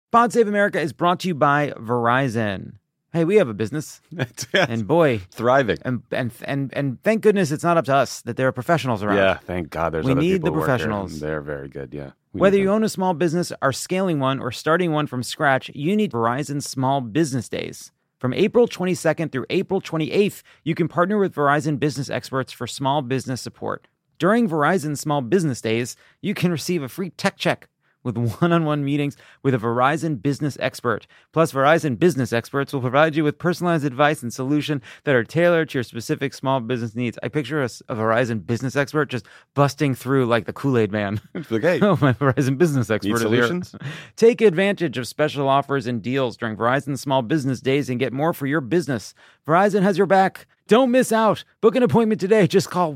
Pod Save America is brought to you by Verizon. Hey, we have a business, and boy, thriving. And thank goodness it's not up to us that there are professionals around. Yeah, thank God there's we other need people the who work here. professionals. They're very good, yeah. Whether you own a small business, are scaling one, or starting one from scratch, you need Verizon Small Business Days. From April 22nd through April 28th, you can partner with Verizon business experts for small business support. During Verizon Small Business Days, you can receive a free tech check with one-on-one meetings with a Verizon business expert. Plus, Verizon business experts will provide you with personalized advice and solutions that are tailored to your specific small business needs. I picture a Verizon business expert just busting through like the Kool-Aid man. Like, hey, oh, my Verizon business expert is solutions? Here. Take advantage of special offers and deals during Verizon Small Business Days and get more for your business. Verizon has your back. Don't miss out. Book an appointment today. Just call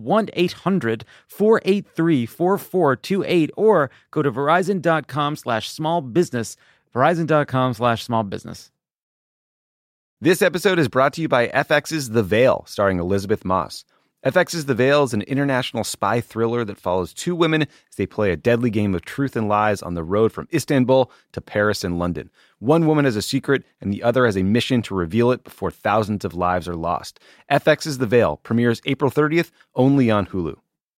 1-800-483-4428 or go to verizon.com/smallbusiness. Verizon.com/smallbusiness. This episode is brought to you by FX's The Veil, starring Elizabeth Moss. FX's The Veil is an international spy thriller that follows two women as they play a deadly game of truth and lies on the road from Istanbul to Paris and London. One woman has a secret, and the other has a mission to reveal it before thousands of lives are lost. FX's The Veil premieres April 30th, only on Hulu.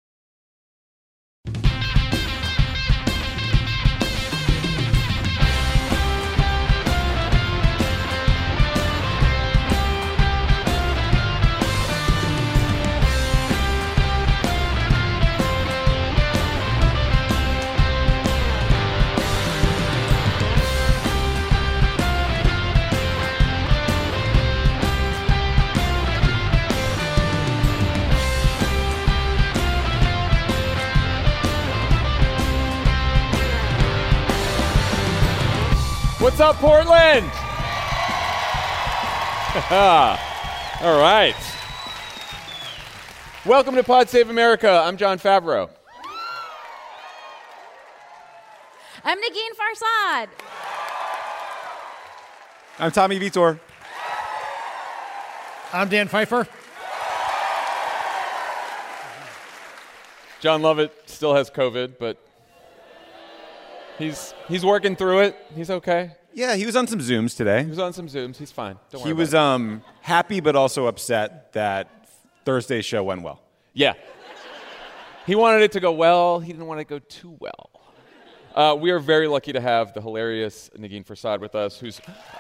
What's up, Portland? All right. Welcome to Pod Save America. I'm Jon Favreau. I'm Negin Farsad. I'm Tommy Vitor. I'm Dan Pfeiffer. John Lovett still has COVID, but he's working through it. He's okay. Yeah, he was on some Zooms today. He was on some Zooms. He's fine. Don't worry He was happy but also upset that Thursday's show went well. Yeah. He wanted it to go well. He didn't want it to go too well. We are very lucky to have the hilarious Negin Farsad with us, who's...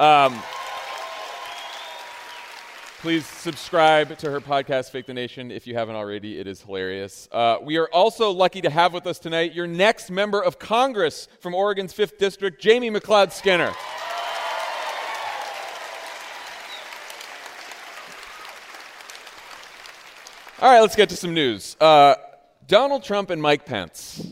Please subscribe to her podcast, Fake the Nation, if you haven't already. It is hilarious. We are also lucky to have with us tonight your next member of Congress from Oregon's 5th District, Jamie McLeod Skinner. All right, let's get to some news. Donald Trump and Mike Pence,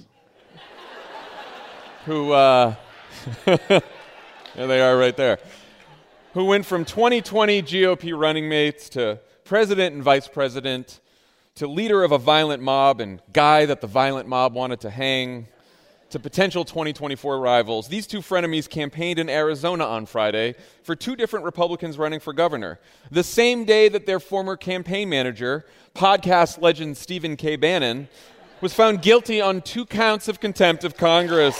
who, there they are right there, who went from 2020 GOP running mates to president and vice president to leader of a violent mob and guy that the violent mob wanted to hang to potential 2024 rivals. These two frenemies campaigned in Arizona on Friday for two different Republicans running for governor, the same day that their former campaign manager, podcast legend Stephen K. Bannon, was found guilty on 2 counts of contempt of Congress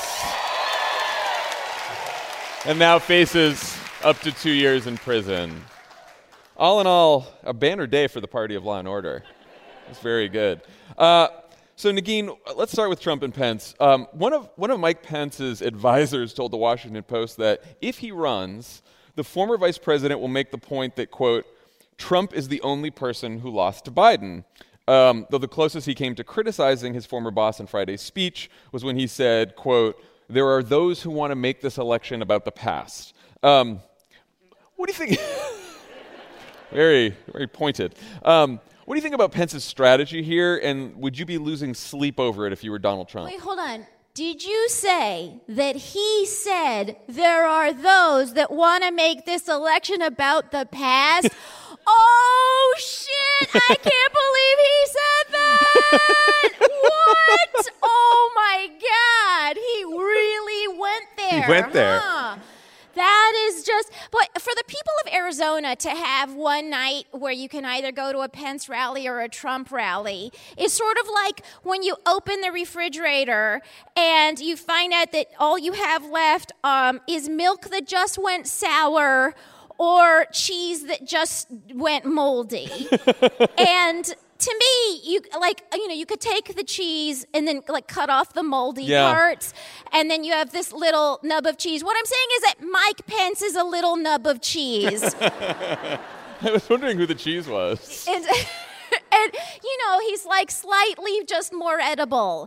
and now faces up to 2 years in prison. All in all, a banner day for the party of law and order. It's very good. So Negin, let's start with Trump and Pence. One of Mike Pence's advisors told the Washington Post that if he runs, the former vice president will make the point that, quote, Trump is the only person who lost to Biden. Though the closest he came to criticizing his former boss in Friday's speech was when he said, quote, there are those who want to make this election about the past. What do you think? Very, very pointed. What do you think about Pence's strategy here, and would you be losing sleep over it if you were Donald Trump? Wait, hold on. Did you say that he said there are those that want to make this election about the past? Oh, shit! I can't believe he said that! What? Oh, my God! He really went there. He went there. Huh? That is just, but for the people of Arizona to have one night where you can either go to a Pence rally or a Trump rally is sort of like when you open the refrigerator and you find out that all you have left is milk that just went sour or cheese that just went moldy. And to me, you could take the cheese and then cut off the moldy parts, and then you have this little nub of cheese. What I'm saying is that Mike Pence is a little nub of cheese. I was wondering who the cheese was. And he's slightly just more edible.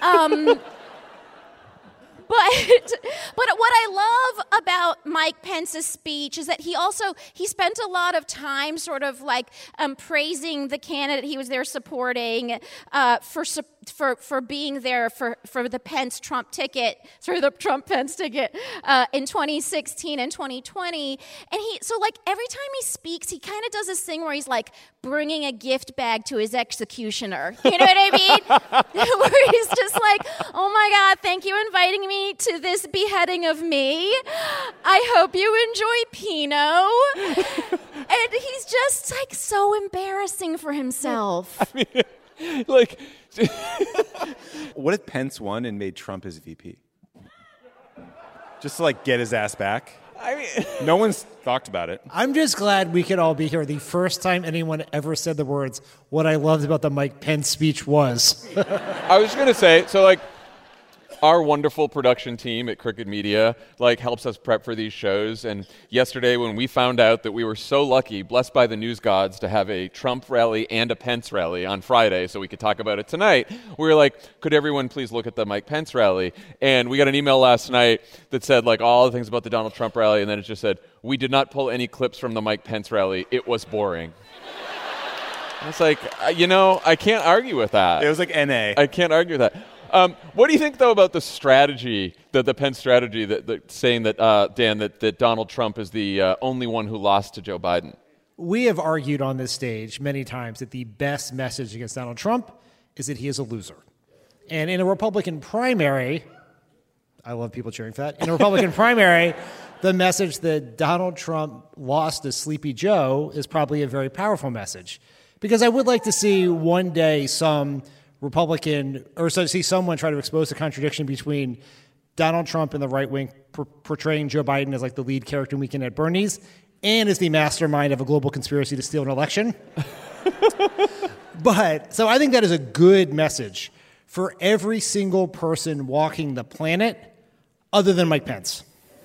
But what I love about Mike Pence's speech is that he spent a lot of time sort of praising the candidate he was there supporting for being there for the Pence-Trump ticket, the Trump-Pence ticket in 2016 and 2020. And every time he speaks, he kind of does this thing where he's bringing a gift bag to his executioner. You know what I mean? Where he's just oh my God, thank you inviting me to this beheading of me. I hope you enjoy Pinot. And he's just so embarrassing for himself. I mean, what if Pence won and made Trump his VP? Just to get his ass back? I mean, no one's talked about it. I'm just glad we could all be here. The first time anyone ever said the words, what I loved about the Mike Pence speech was. I was going to say, our wonderful production team at Crooked Media helps us prep for these shows. And yesterday when we found out that we were so lucky, blessed by the news gods, to have a Trump rally and a Pence rally on Friday so we could talk about it tonight, we were could everyone please look at the Mike Pence rally? And we got an email last night that said all the things about the Donald Trump rally, and then it just said, we did not pull any clips from the Mike Pence rally. It was boring. I was I can't argue with that. It was NA. I can't argue with that. What do you think, though, about the strategy, the Pence strategy, that saying that, Dan, that Donald Trump is the only one who lost to Joe Biden? We have argued on this stage many times that the best message against Donald Trump is that he is a loser. And in a Republican primary, I love people cheering for that, in a Republican primary, the message that Donald Trump lost to Sleepy Joe is probably a very powerful message. Because I would like to see one day some Republican, or see someone try to expose the contradiction between Donald Trump and the right wing portraying Joe Biden as the lead character in Weekend at Bernie's and as the mastermind of a global conspiracy to steal an election. So I think that is a good message for every single person walking the planet other than Mike Pence.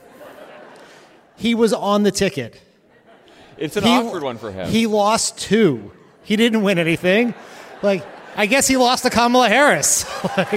He was on the ticket. It's an awkward one for him. He lost 2. He didn't win anything. I guess he lost to Kamala Harris.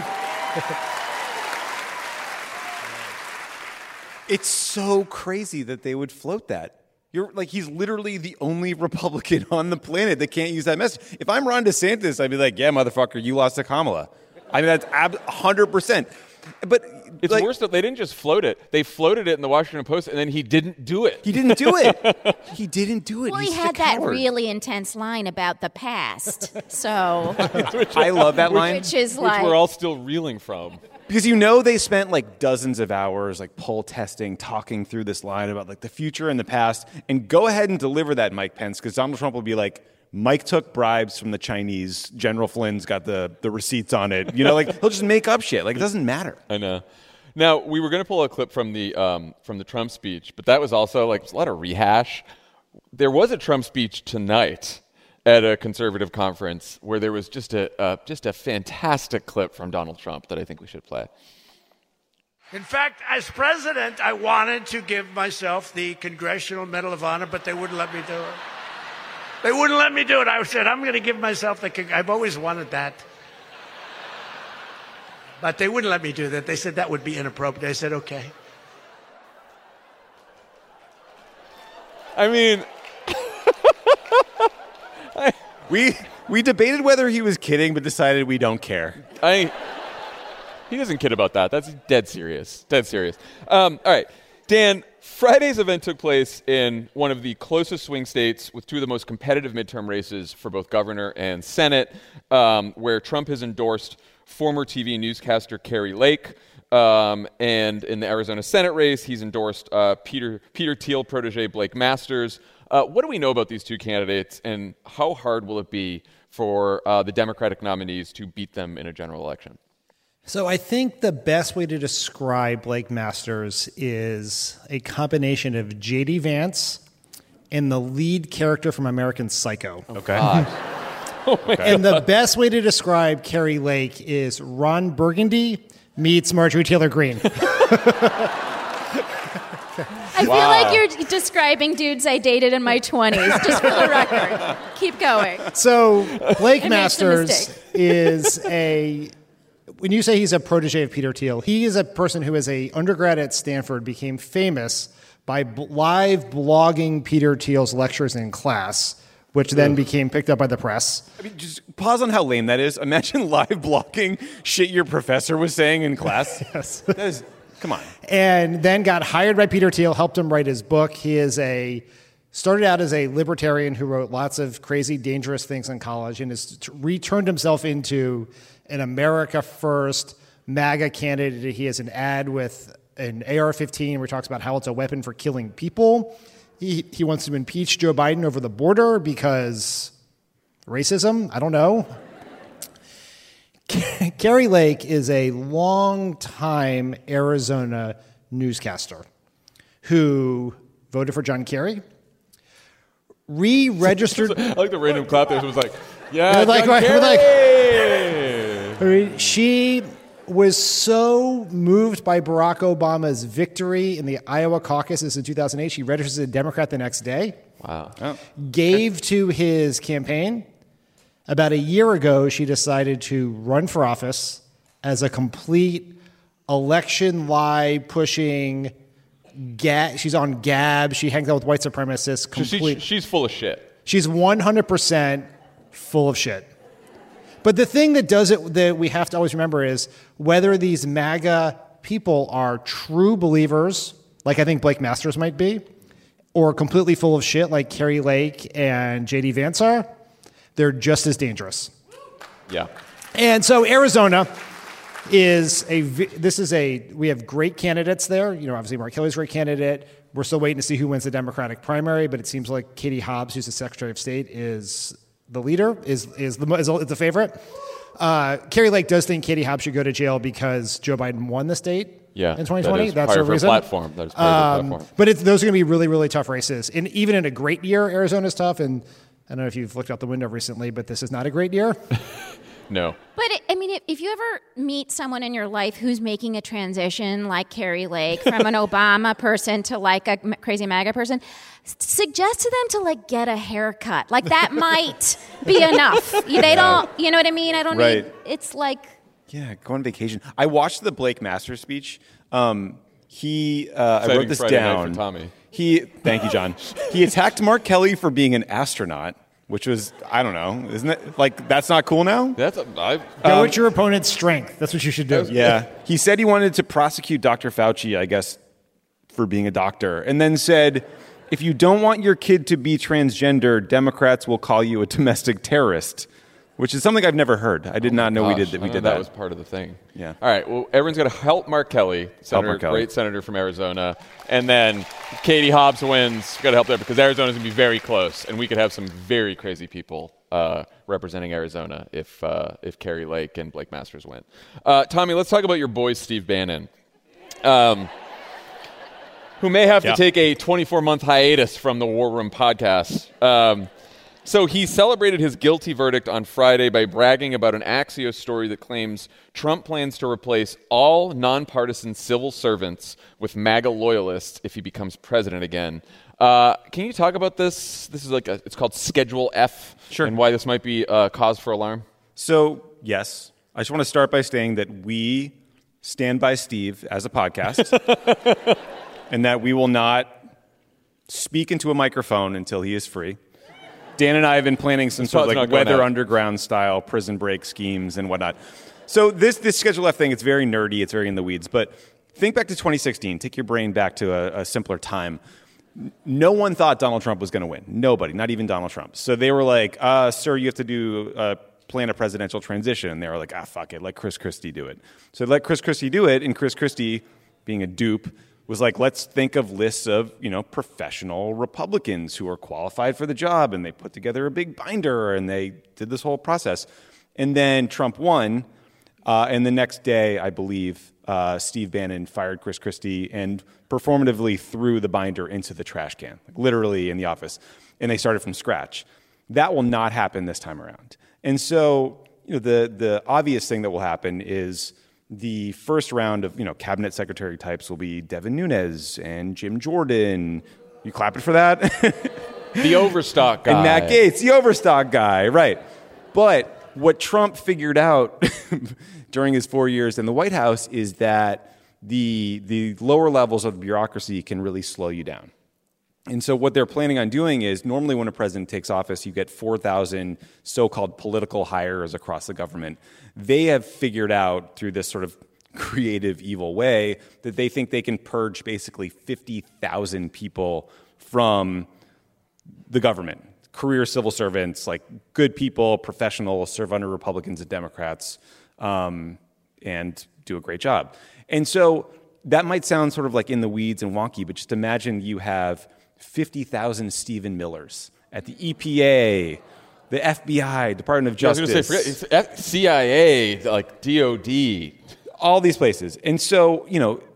It's so crazy that they would float that. He's literally the only Republican on the planet that can't use that message. If I'm Ron DeSantis, I'd be yeah, motherfucker, you lost to Kamala. I mean, that's 100%. But it's worse that they didn't just float it. They floated it in the Washington Post, and then he didn't do it. He didn't do it. He didn't do it. Well, He's he had a that coward. really intense line about the past. So I love that line. Which is which we're all still reeling from. Because they spent dozens of hours poll testing, talking through this line about the future and the past, and go ahead and deliver that, Mike Pence, because Donald Trump will be Mike took bribes from the Chinese. General Flynn's got the receipts on it. He'll just make up shit. It doesn't matter. I know. Now, we were going to pull a clip from the Trump speech, but that was also a lot of rehash. There was a Trump speech tonight at a conservative conference where there was just a fantastic clip from Donald Trump that I think we should play. In fact, as president, I wanted to give myself the Congressional Medal of Honor, but they wouldn't let me do it. They wouldn't let me do it. I said, I'm going to give myself I've always wanted that. But they wouldn't let me do that. They said that would be inappropriate. I said, okay. I mean, we debated whether he was kidding, but decided we don't care. He doesn't kid about that. That's dead serious. Dead serious. All right, Dan, Friday's event took place in one of the closest swing states with 2 of the most competitive midterm races for both governor and Senate, where Trump has endorsed former TV newscaster Carrie Lake And in the Arizona Senate race, he's endorsed Peter Thiel protege Blake Masters. What do we know about these two candidates, and how hard will it be for the Democratic nominees to beat them in a general election? So I think the best way to describe Blake Masters is a combination of J.D. Vance and the lead character from American Psycho. Okay. And the best way to describe Carrie Lake is Ron Burgundy meets Marjorie Taylor Greene. I feel like you're describing dudes I dated in my 20s, just for the record. Keep going. So Blake I made some Masters mistake. is when you say he's a protege of Peter Thiel, he is a person who as a undergrad at Stanford became famous by live blogging Peter Thiel's lectures in class, which then became picked up by the press. I mean, just pause on how lame that is. Imagine live blocking shit your professor was saying in class. Yes. That is, come on. And then got hired by Peter Thiel, helped him write his book. He started out as a libertarian who wrote lots of crazy, dangerous things in college and has returned himself into an America First MAGA candidate. He has an ad with an AR-15 where he talks about how it's a weapon for killing people. He wants to impeach Joe Biden over the border because racism? I don't know. Carrie Lake is a long-time Arizona newscaster who voted for John Kerry, re-registered. I like the random clap there. It was like, yeah, We're like- John we're like- Kerry! She was so moved by Barack Obama's victory in the Iowa caucuses in 2008, she registered as a Democrat the next day. Wow. Gave to his campaign. About a year ago, she decided to run for office as a complete election lie pushing. She's on Gab. She hangs out with white supremacists. She's full of shit. She's 100% full of shit. But the thing that does it that we have to always remember is whether these MAGA people are true believers, like I think Blake Masters might be, or completely full of shit like Carrie Lake and J.D. Vance are, they're just as dangerous. Yeah. And so Arizona we have great candidates there. You know, obviously Mark Kelly's a great candidate. We're still waiting to see who wins the Democratic primary, but it seems like Katie Hobbs, who's the Secretary of State, is the leader, is the favorite. Carrie Lake does think Katie Hobbs should go to jail because Joe Biden won the state in 2020. That's her reason. Platform. That is part of her platform. But those are going to be really, really tough races. And even in a great year, Arizona's tough. And I don't know if you've looked out the window recently, but this is not a great year. No. But, if you ever meet someone in your life who's making a transition like Carrie Lake from an Obama person to like a crazy MAGA person, suggest to them to get a haircut. Like that might be enough. They don't, you know what I mean? I don't Right. need, it's like. Yeah, go on vacation. I watched the Blake Masters speech. I wrote this Friday night down. for Tommy. Thank you, John. He attacked Mark Kelly for being an astronaut, which was, I don't know, isn't it that's not cool now? Go at your opponent's strength. That's what you should do. Yeah. He said he wanted to prosecute Dr. Fauci, I guess, for being a doctor, and then said, if you don't want your kid to be transgender, Democrats will call you a domestic terrorist, which is something I've never heard. I did not know we did that. That was part of the thing. Yeah. All right. Well, everyone's got to help Mark Kelly, great senator from Arizona, and then Katie Hobbs wins. Got to help there because Arizona's going to be very close, and we could have some very crazy people representing Arizona if Carrie Lake and Blake Masters win. Tommy, let's talk about your boy Steve Bannon, who may have to take a 24-month hiatus from the War Room podcast. So he celebrated his guilty verdict on Friday by bragging about an Axios story that claims Trump plans to replace all nonpartisan civil servants with MAGA loyalists if he becomes president again. Can you talk about this? This is it's called Schedule F. Sure. And why this might be a cause for alarm. So, yes, I just want to start by saying that we stand by Steve as a podcast and that we will not speak into a microphone until he is free. Dan and I have been planning some sort of Weather Underground style prison break schemes and whatnot. So this Schedule F thing, it's very nerdy, it's very in the weeds. But think back to 2016. Take your brain back to a simpler time. No one thought Donald Trump was going to win. Nobody, not even Donald Trump. So they were like, sir, you have to do plan a presidential transition. And they were like, fuck it, let Chris Christie do it. So they let Chris Christie do it, and Chris Christie, being a dupe, was like, let's think of lists of, professional Republicans who are qualified for the job. And they put together a big binder, and they did this whole process. And then Trump won, and the next day, I believe, Steve Bannon fired Chris Christie and performatively threw the binder into the trash can, like literally in the office. And they started from scratch. That will not happen this time around. And so, the obvious thing that will happen is the first round of, cabinet secretary types will be Devin Nunes and Jim Jordan. You clapping for that? The Overstock guy. And Matt Gaetz, the Overstock guy, right. But what Trump figured out during his 4 years in the White House is that the lower levels of the bureaucracy can really slow you down. And so what they're planning on doing is, normally when a president takes office, you get 4,000 so-called political hires across the government. They have figured out, through this sort of creative, evil way, that they think they can purge basically 50,000 people from the government. Career civil servants, like good people, professionals, serve under Republicans and Democrats, and do a great job. And so that might sound sort of like in the weeds and wonky, but just imagine you have 50,000 Stephen Millers at the EPA, the FBI, Department of Justice. I was going to say, forget, CIA, like DOD. All these places. And so,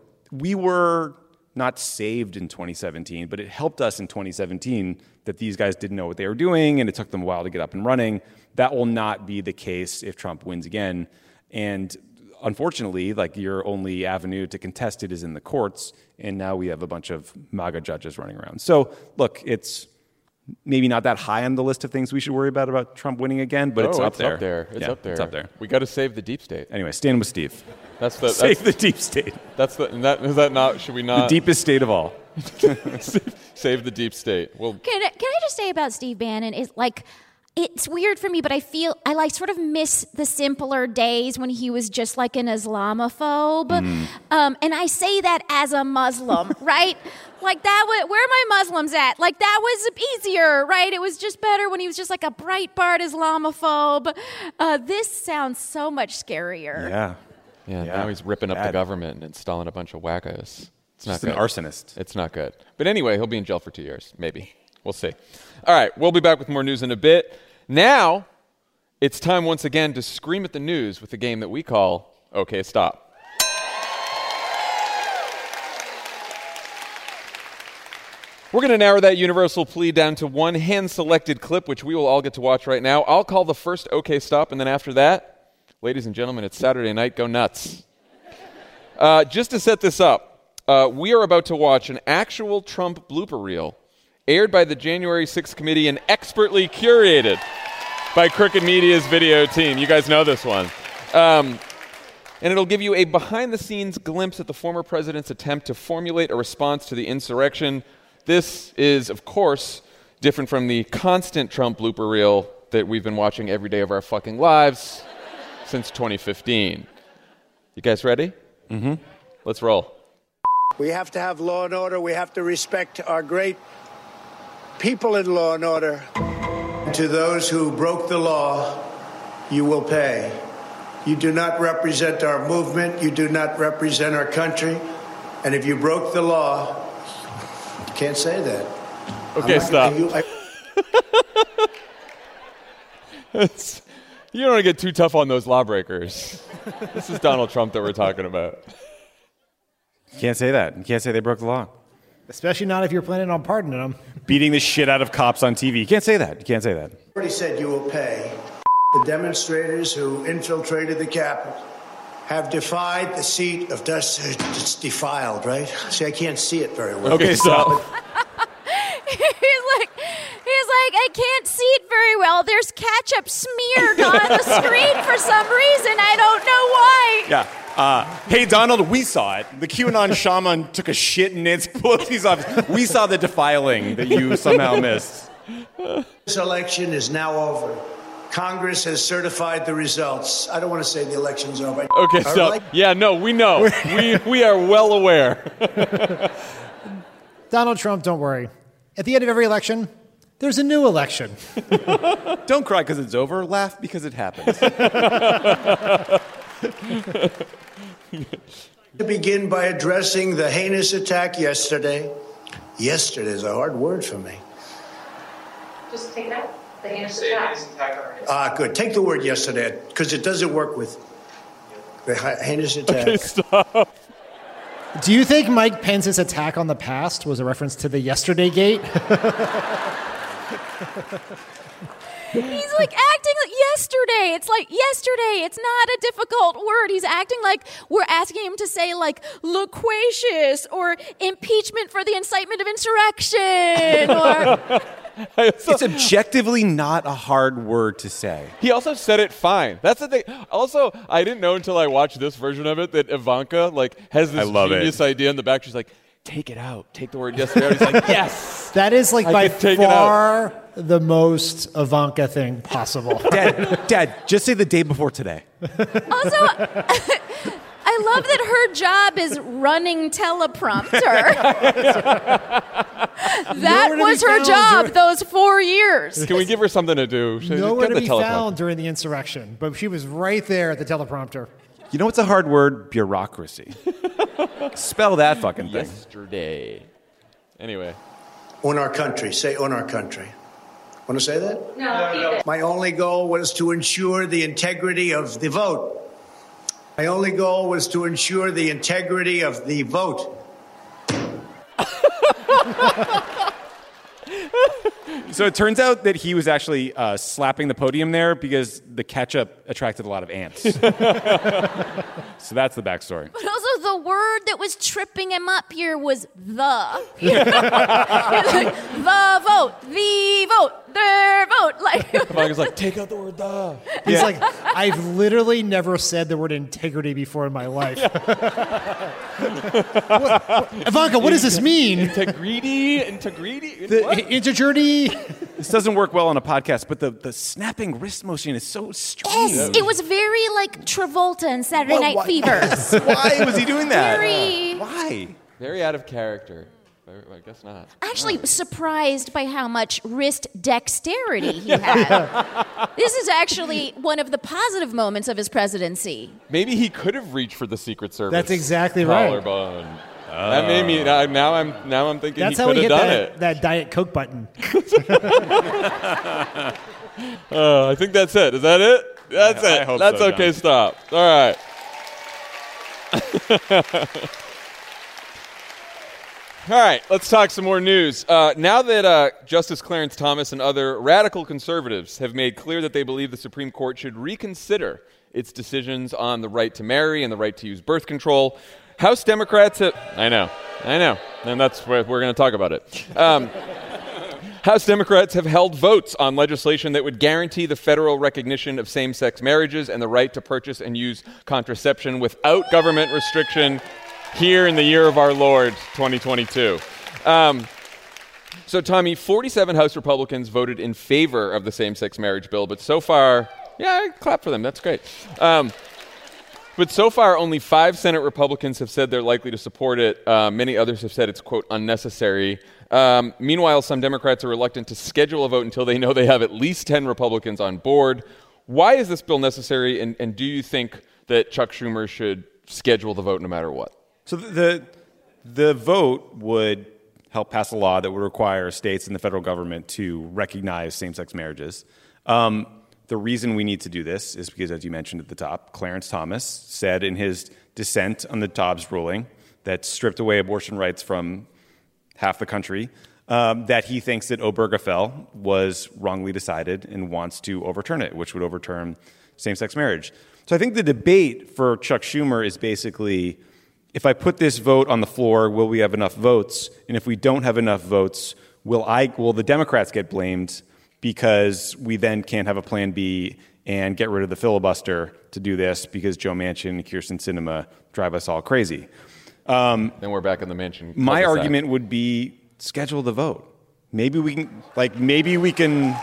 we were not saved in 2017, but it helped us in 2017 that these guys didn't know what they were doing, and it took them a while to get up and running. That will not be the case if Trump wins again. And unfortunately, like, your only avenue to contest it is in the courts, and now we have a bunch of MAGA judges running around. So, look, it's maybe not that high on the list of things we should worry about Trump winning again, but it's up there. It's up there. It's up there. We got to save the deep state. Anyway, stand with Steve. Save the deep state. Is that not? Should we not? The deepest state of all. Save the deep state. Well, can I just say about Steve Bannon is like, it's weird for me, but I feel I like sort of miss the simpler days when he was just like an Islamophobe. And I say that as a Muslim, right? Like that, where are my Muslims at? Like that was easier, right? It was just better when he was just like a Breitbart Islamophobe. This sounds so much scarier. Yeah. Now he's ripping up the government and installing a bunch of wackos. It's not just good. An arsonist. It's not good. But anyway, he'll be in jail for 2 years, maybe. We'll see. All right, we'll be back with more news in a bit. Now, it's time once again to scream at the news with a game that we call OK Stop. We're going to narrow that universal plea down to one hand-selected clip, which we will all get to watch right now. I'll call the first OK Stop, and then after that, ladies and gentlemen, it's Saturday night. Go nuts. Just to set this up, we are about to watch an actual Trump blooper reel aired by the January 6th committee and expertly curated by Crooked Media's video team. You guys know this one. And it'll give you a behind-the-scenes glimpse at the former president's attempt to formulate a response to the insurrection. This is, of course, different from the constant Trump blooper reel that we've been watching every day of our fucking lives since 2015. You guys ready? Mm-hmm. Let's roll. We have to have law and order. We have to respect our great people in law and order. To those who broke the law, you will pay. You do not represent our movement. You do not represent our country. And if you broke the law, you can't say that. Okay, stop. You don't want to get too tough on those lawbreakers. This is Donald Trump that we're talking about. You can't say that. You can't say they broke the law. Especially not if you're planning on pardoning them. Beating the shit out of cops on TV. You can't say that. You can't say that. I already said you will pay. The demonstrators who infiltrated the Capitol have defied the seat of justice. It's defiled, right? See, I can't see it very well. Okay, stop. He's like, I can't see it very well. There's ketchup smeared on the screen for some reason. I don't know why. Yeah. Hey, Donald, we saw it. The QAnon shaman took a shit in Nancy Pelosi's office. We saw the defiling that you somehow missed. This election is now over. Congress has certified the results. I don't want to say the election's over. Okay, stop. Yeah, no, we know. we are well aware. Donald Trump, don't worry. At the end of every election, There's a new election. Don't cry because it's over. Laugh because it happens. To begin by addressing the heinous attack yesterday. Yesterday is a hard word for me. Just take it out. The heinous attack. Good. Take the word yesterday, because it doesn't work with the heinous attack. Okay, stop. Do you think Mike Pence's attack on the past was a reference to the Yesterday Gate? He's like acting like yesterday. It's like yesterday. It's not a difficult word. He's acting like we're asking him to say like loquacious or impeachment for the incitement of insurrection or... It's objectively not a hard word to say. He also said it fine. That's the thing. Also, I didn't know until I watched this version of it that Ivanka like has this genius idea in the back. She's like, take it out. Take the word yesterday out. He's like, yes. That is like by take far the most Ivanka thing possible. Dad, just say the day before today. Also, I love that her job is running teleprompter. That was her job those 4 years. Can we give her something to do? Nowhere to be found during the insurrection, but she was right there at the teleprompter. You know what's a hard word? Bureaucracy. Spell that fucking thing. Yesterday. Anyway. On our country. Say on our country. Want to say that? No. My only goal was to ensure the integrity of the vote. My only goal was to ensure the integrity of the vote. So it turns out that he was actually slapping the podium there because the ketchup attracted a lot of ants. So that's the backstory. But also the word that was tripping him up here was the. The vote, their vote. Like Ivanka's like, take out the word the. He's like, I've literally never said the word integrity before in my life. Ivanka, what does this mean? Integrity. Integrity. This doesn't work well on a podcast, but the snapping wrist motion is so strange. yes, it was very like Travolta in Saturday Night Fever. Why was he doing that? Very- Why? Very out of character. I guess not. Actually surprised by how much wrist dexterity he had. This is actually one of the positive moments of his presidency. Maybe he could have reached for the Secret Service. That's exactly right. Collarbone. That made me. Now I'm thinking That's he how could he have hit done that, it. that Diet Coke button. I think that's it. Is that it? That's I it. hope That's so, okay. John. Stop. All right. All right, let's talk some more news. Now that Justice Clarence Thomas and other radical conservatives have made clear that they believe the Supreme Court should reconsider its decisions on the right to marry and the right to use birth control, House Democrats have... I know, and that's where we're going to talk about it. House Democrats have held votes on legislation that would guarantee the federal recognition of same-sex marriages and the right to purchase and use contraception without government restriction here in the year of our Lord, 2022. So, Tommy, 47 House Republicans voted in favor of the same-sex marriage bill, but so far, yeah, clap for them. That's great. But so far, only 5 Senate Republicans have said they're likely to support it. Many others have said it's, quote, unnecessary. Meanwhile, some Democrats are reluctant to schedule a vote until they know they have at least 10 Republicans on board. Why is this bill necessary, and do you think that Chuck Schumer should schedule the vote no matter what? So the vote would help pass a law that would require states and the federal government to recognize same-sex marriages. The reason we need to do this is because, as you mentioned at the top, Clarence Thomas said in his dissent on the Dobbs ruling that stripped away abortion rights from half the country, that he thinks that Obergefell was wrongly decided and wants to overturn it, which would overturn same-sex marriage. So I think the debate for Chuck Schumer is basically, if I put this vote on the floor, will we have enough votes? And if we don't have enough votes, will the Democrats get blamed because we then can't have a plan B and get rid of the filibuster to do this because Joe Manchin and Kyrsten Sinema drive us all crazy? Then we're back in the Manchin. My argument would be schedule the vote. Maybe we can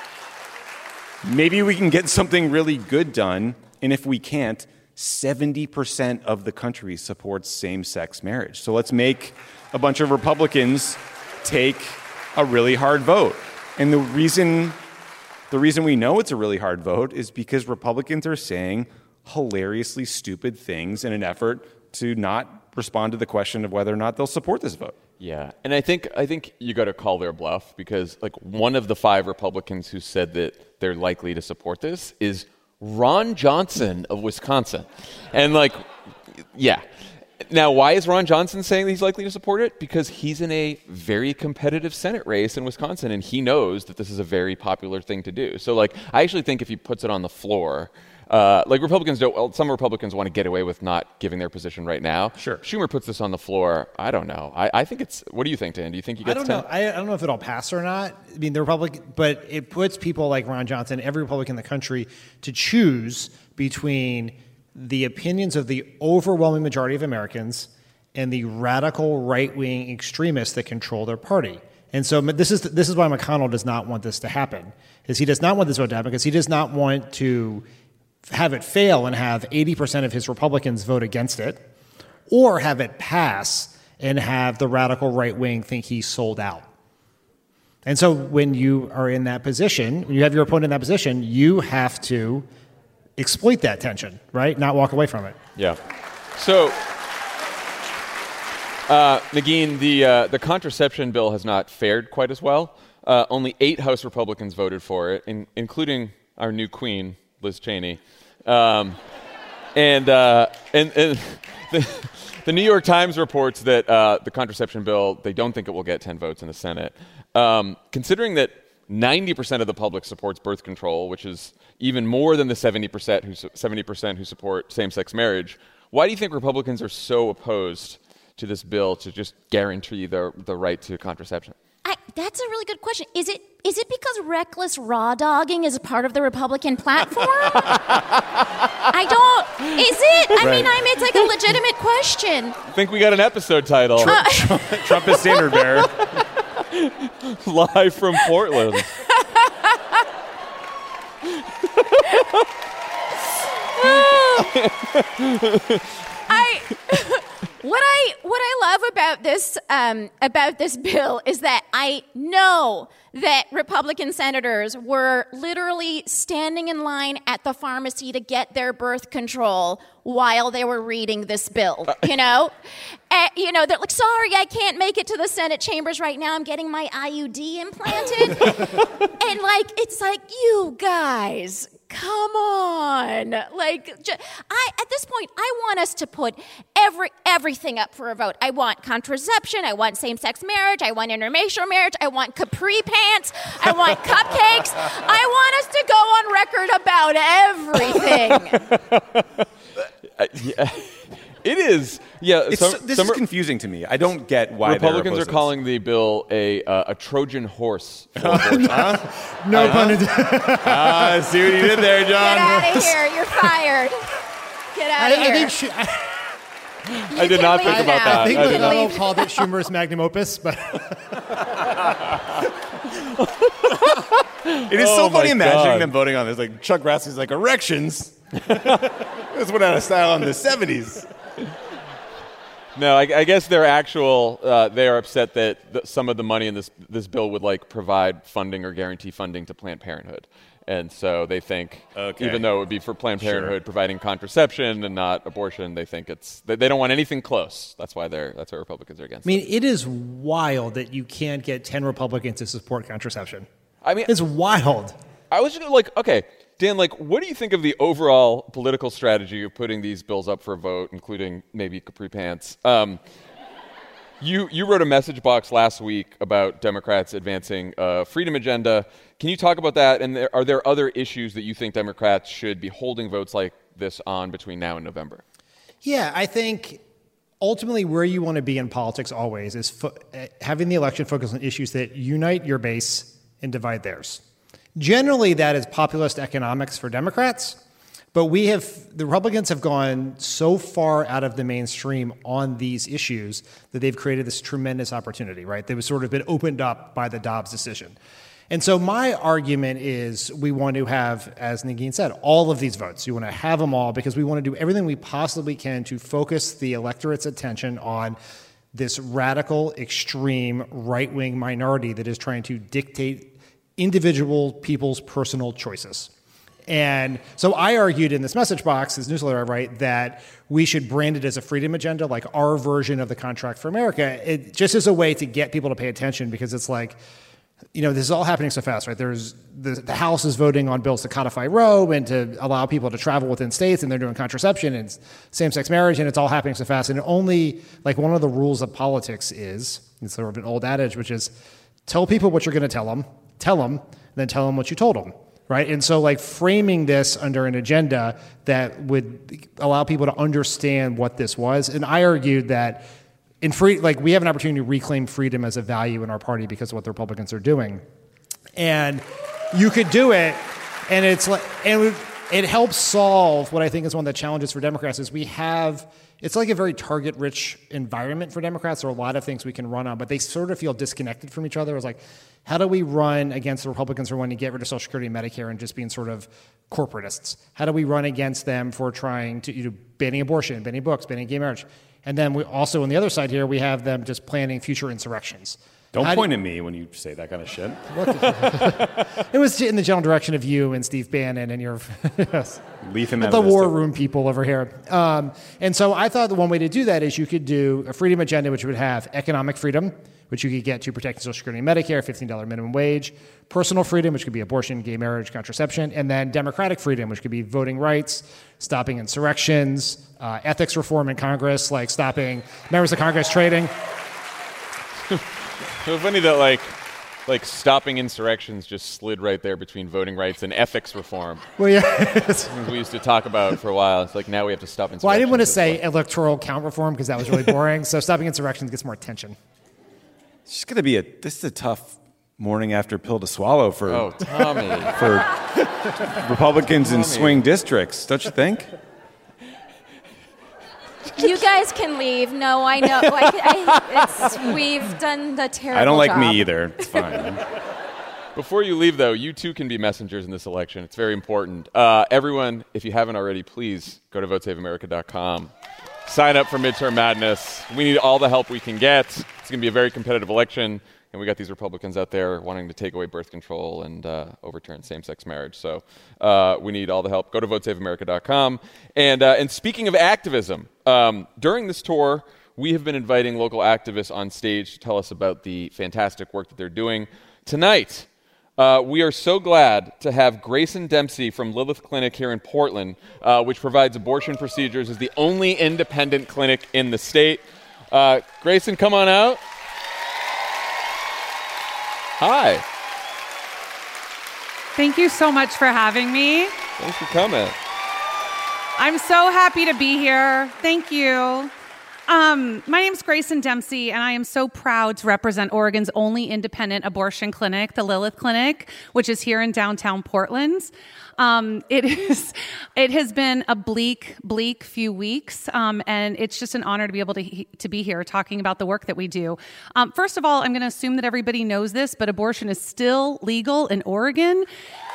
get something really good done. And if we can't, 70% of the country supports same-sex marriage. So let's make a bunch of Republicans take a really hard vote. And the reason we know it's a really hard vote is because Republicans are saying hilariously stupid things in an effort to not respond to the question of whether or not they'll support this vote. Yeah, and I think you got to call their bluff because like one of the 5 Republicans who said that they're likely to support this is Ron Johnson of Wisconsin. And like, yeah. Now, why is Ron Johnson saying that he's likely to support it? Because he's in a very competitive Senate race in Wisconsin, and he knows that this is a very popular thing to do. So, like, I actually think if he puts it on the floor, like Republicans don't, well, some Republicans want to get away with not giving their position right now. Sure. Schumer puts this on the floor. I don't know. I think it's, what do you think, Dan? Do you think he gets 10? I don't know if it'll pass or not. I mean, the Republican, but it puts people like Ron Johnson, every Republican in the country, to choose between the opinions of the overwhelming majority of Americans and the radical right-wing extremists that control their party. And so this is why McConnell does not want this to happen, is he does not want this vote to happen because he does not want to have it fail and have 80% of his Republicans vote against it, or have it pass and have the radical right wing think he's sold out. And so when you are in that position, when you have your opponent in that position, you have to exploit that tension, right? Not walk away from it. Yeah. So, Negin, the contraception bill has not fared quite as well. Only 8 House Republicans voted for it, including our new queen, Liz Cheney. And the New York Times reports that the contraception bill, they don't think it will get 10 votes in the Senate. Considering that 90% of the public supports birth control, which is even more than the 70% who support same-sex marriage, why do you think Republicans are so opposed to this bill to just guarantee the right to contraception? That's a really good question. Is it because reckless raw dogging is a part of the Republican platform? I don't. Is it? I mean, it's like a legitimate question. I think we got an episode title. Trump is standard bearer. Live from Portland. What I love about this bill is that I know that Republican senators were literally standing in line at the pharmacy to get their birth control while they were reading this bill. They're like, sorry, I can't make it to the Senate chambers right now. I'm getting my IUD implanted, and it's like, you guys. Come on. At this point, I want us to put everything up for a vote. I want contraception. I want same-sex marriage. I want interracial marriage. I want capri pants. I want cupcakes. I want us to go on record about everything. It is. Yeah. This is confusing to me. I don't get why Republicans are calling the bill a Trojan horse. No pun intended. See what you did there, John. Get out of here. You're fired. Get out of here. I did not think about that. I think McConnell called it Schumer's magnum opus, but it is so funny imagining them voting on this. Like Chuck Grassley's like, erections. This went out of style in the 70s. No, I guess they are upset that some of the money in this bill would provide funding or guarantee funding to Planned Parenthood. And so they think, even though it would be for Planned Parenthood providing contraception and not abortion, they think they don't want anything close. That's why Republicans are against it. I mean, it is wild that you can't get 10 Republicans to support contraception. I mean, it's wild. I was just okay, Dan, what do you think of the overall political strategy of putting these bills up for a vote, including maybe capri pants? You wrote a message box last week about Democrats advancing a freedom agenda. Can you talk about that? And are there other issues that you think Democrats should be holding votes like this on between now and November? Yeah, I think ultimately where you want to be in politics always is having the election focus on issues that unite your base and divide theirs. Generally, that is populist economics for Democrats, but the Republicans have gone so far out of the mainstream on these issues that they've created this tremendous opportunity, right? They've sort of been opened up by the Dobbs decision. And so my argument is we want to have, as Negin said, all of these votes. We want to have them all because we want to do everything we possibly can to focus the electorate's attention on this radical, extreme, right-wing minority that is trying to dictate individual people's personal choices. And so I argued in this message box, this newsletter I write, that we should brand it as a freedom agenda, like our version of the Contract for America, just as a way to get people to pay attention, because it's like, this is all happening so fast, right? There's the House is voting on bills to codify Roe and to allow people to travel within states, and they're doing contraception and same-sex marriage, and it's all happening so fast. And only, like, one of the rules of politics is, it's sort of an old adage, which is tell people what you're going to tell them, and then tell them what you told them. Right. And so, like, framing this under an agenda that would allow people to understand what this was. And I argued that we have an opportunity to reclaim freedom as a value in our party because of what the Republicans are doing. And you could do it. And it helps solve what I think is one of the challenges for Democrats is it's like a very target-rich environment for Democrats. There are a lot of things we can run on, but they sort of feel disconnected from each other. It's like, how do we run against the Republicans who are wanting to get rid of Social Security and Medicare and just being sort of corporatists? How do we run against them for trying to banning abortion, banning books, banning gay marriage? And then we also, on the other side here, we have them just planning future insurrections. Don't point at me when you say that kind of shit. It was in the general direction of you and Steve Bannon and your leave him out the of this war too. room people over here. And so I thought the one way to do that is you could do a freedom agenda, which would have economic freedom, which you could get to protecting Social Security and Medicare, $15 minimum wage, personal freedom, which could be abortion, gay marriage, contraception, and then democratic freedom, which could be voting rights, stopping insurrections, ethics reform in Congress, like stopping members of Congress trading. It's funny that like stopping insurrections just slid right there between voting rights and ethics reform. Well, yeah. We used to talk about it for a while. It's like now we have to stop insurrections. Well, I didn't want to say electoral count reform because that was really boring. So stopping insurrections gets more attention. It's just going to be this is a tough morning after pill to swallow for Tommy. for Republicans in swing districts, don't you think? You guys can leave. No, I know. We've done the terrible I don't like job. me either. It's fine. Before you leave, though, you too can be messengers in this election. It's very important. Everyone, if you haven't already, please go to votesaveamerica.com. Sign up for Midterm Madness. We need all the help we can get. It's going to be a very competitive election, and we got these Republicans out there wanting to take away birth control and overturn same-sex marriage. So we need all the help. Go to votesaveamerica.com. And speaking of activism, during this tour, we have been inviting local activists on stage to tell us about the fantastic work that they're doing. Tonight, we are so glad to have Grayson Dempsey from Lilith Clinic here in Portland, which provides abortion procedures as the only independent clinic in the state. Grayson, come on out. Hi. Thank you so much for having me. Thanks for coming. I'm so happy to be here. Thank you. My name's Grayson Dempsey, and I am so proud to represent Oregon's only independent abortion clinic, the Lilith Clinic, which is here in downtown Portland. It has been a bleak few weeks, and it's just an honor to be able to be here talking about the work that we do. First of all, I'm going to assume that everybody knows this, but abortion is still legal in Oregon.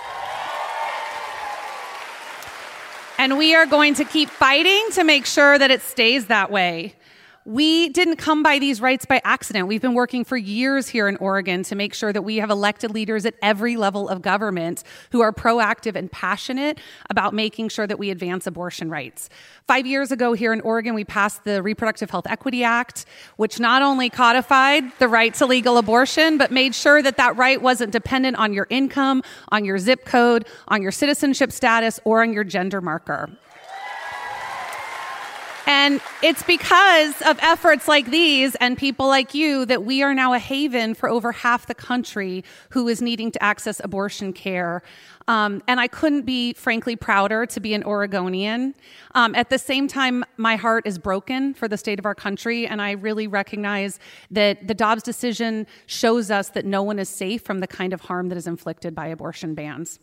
And we are going to keep fighting to make sure that it stays that way. We didn't come by these rights by accident. We've been working for years here in Oregon to make sure that we have elected leaders at every level of government who are proactive and passionate about making sure that we advance abortion rights. 5 years ago here in Oregon, we passed the Reproductive Health Equity Act, which not only codified the right to legal abortion, but made sure that that right wasn't dependent on your income, on your zip code, on your citizenship status, or on your gender marker. And it's because of efforts like these and people like you that we are now a haven for over half the country who is needing to access abortion care. And I couldn't be, frankly, prouder to be an Oregonian. At the same time, my heart is broken for the state of our country, and I really recognize that the Dobbs decision shows us that no one is safe from the kind of harm that is inflicted by abortion bans.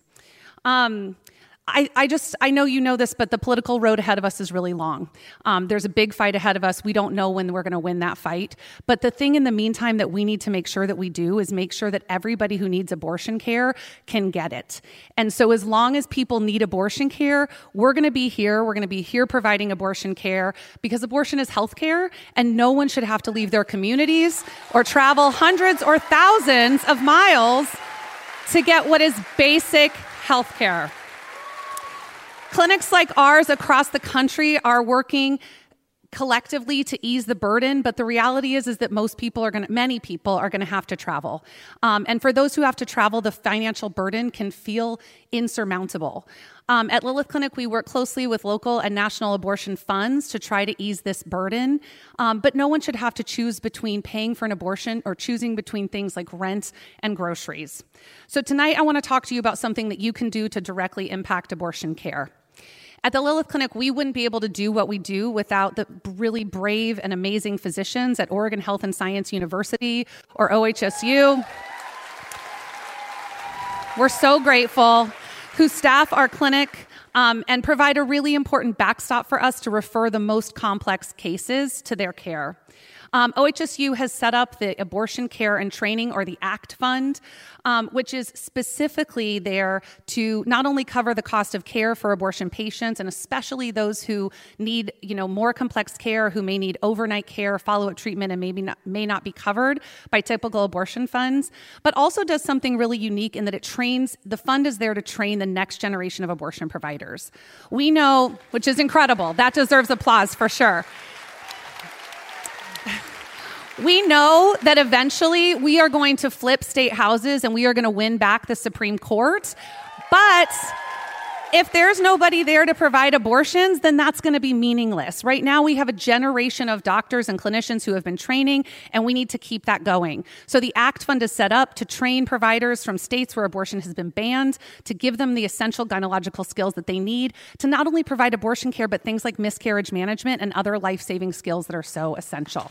I know you know this, but the political road ahead of us is really long. There's a big fight ahead of us. We don't know when we're going to win that fight. But the thing in the meantime that we need to make sure that we do is make sure that everybody who needs abortion care can get it. And so as long as people need abortion care, we're going to be here. We're going to be here providing abortion care because abortion is health care, and no one should have to leave their communities or travel hundreds or thousands of miles to get what is basic health care. Clinics like ours across the country are working collectively to ease the burden, but the reality is that many people are going to have to travel. And for those who have to travel, the financial burden can feel insurmountable. At Lilith Clinic, we work closely with local and national abortion funds to try to ease this burden. But no one should have to choose between paying for an abortion or choosing between things like rent and groceries. So tonight, I want to talk to you about something that you can do to directly impact abortion care. At the Lilith Clinic, we wouldn't be able to do what we do without the really brave and amazing physicians at Oregon Health and Science University, or OHSU. We're so grateful, who staff our clinic and provide a really important backstop for us to refer the most complex cases to their care. OHSU has set up the Abortion Care and Training, or the ACT Fund, which is specifically there to not only cover the cost of care for abortion patients, and especially those who need, more complex care, who may need overnight care, follow-up treatment, and may not be covered by typical abortion funds, but also does something really unique in that the fund is there to train the next generation of abortion providers. We know, which is incredible, that deserves applause for sure. We know that eventually we are going to flip state houses and we are going to win back the Supreme Court. But if there's nobody there to provide abortions, then that's going to be meaningless. Right now, we have a generation of doctors and clinicians who have been training, and we need to keep that going. So the ACT Fund is set up to train providers from states where abortion has been banned, to give them the essential gynecological skills that they need to not only provide abortion care, but things like miscarriage management and other life-saving skills that are so essential.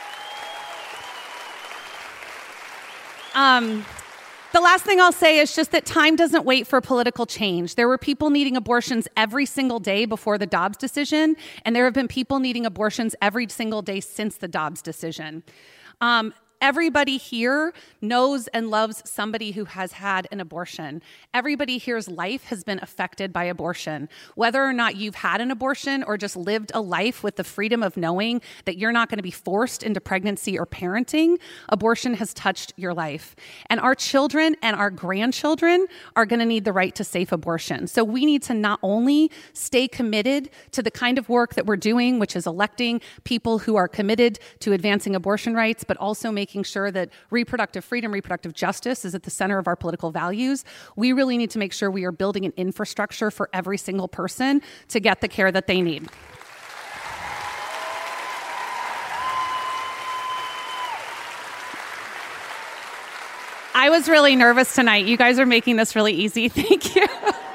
The last thing I'll say is just that time doesn't wait for political change. There were people needing abortions every single day before the Dobbs decision, and there have been people needing abortions every single day since the Dobbs decision. Everybody here knows and loves somebody who has had an abortion. Everybody here's life has been affected by abortion. Whether or not you've had an abortion or just lived a life with the freedom of knowing that you're not going to be forced into pregnancy or parenting, abortion has touched your life. And our children and our grandchildren are going to need the right to safe abortion. So we need to not only stay committed to the kind of work that we're doing, which is electing people who are committed to advancing abortion rights, but also making sure that reproductive freedom, reproductive justice is at the center of our political values. We really need to make sure we are building an infrastructure for every single person to get the care that they need. I was really nervous tonight. You guys are making this really easy. Thank you.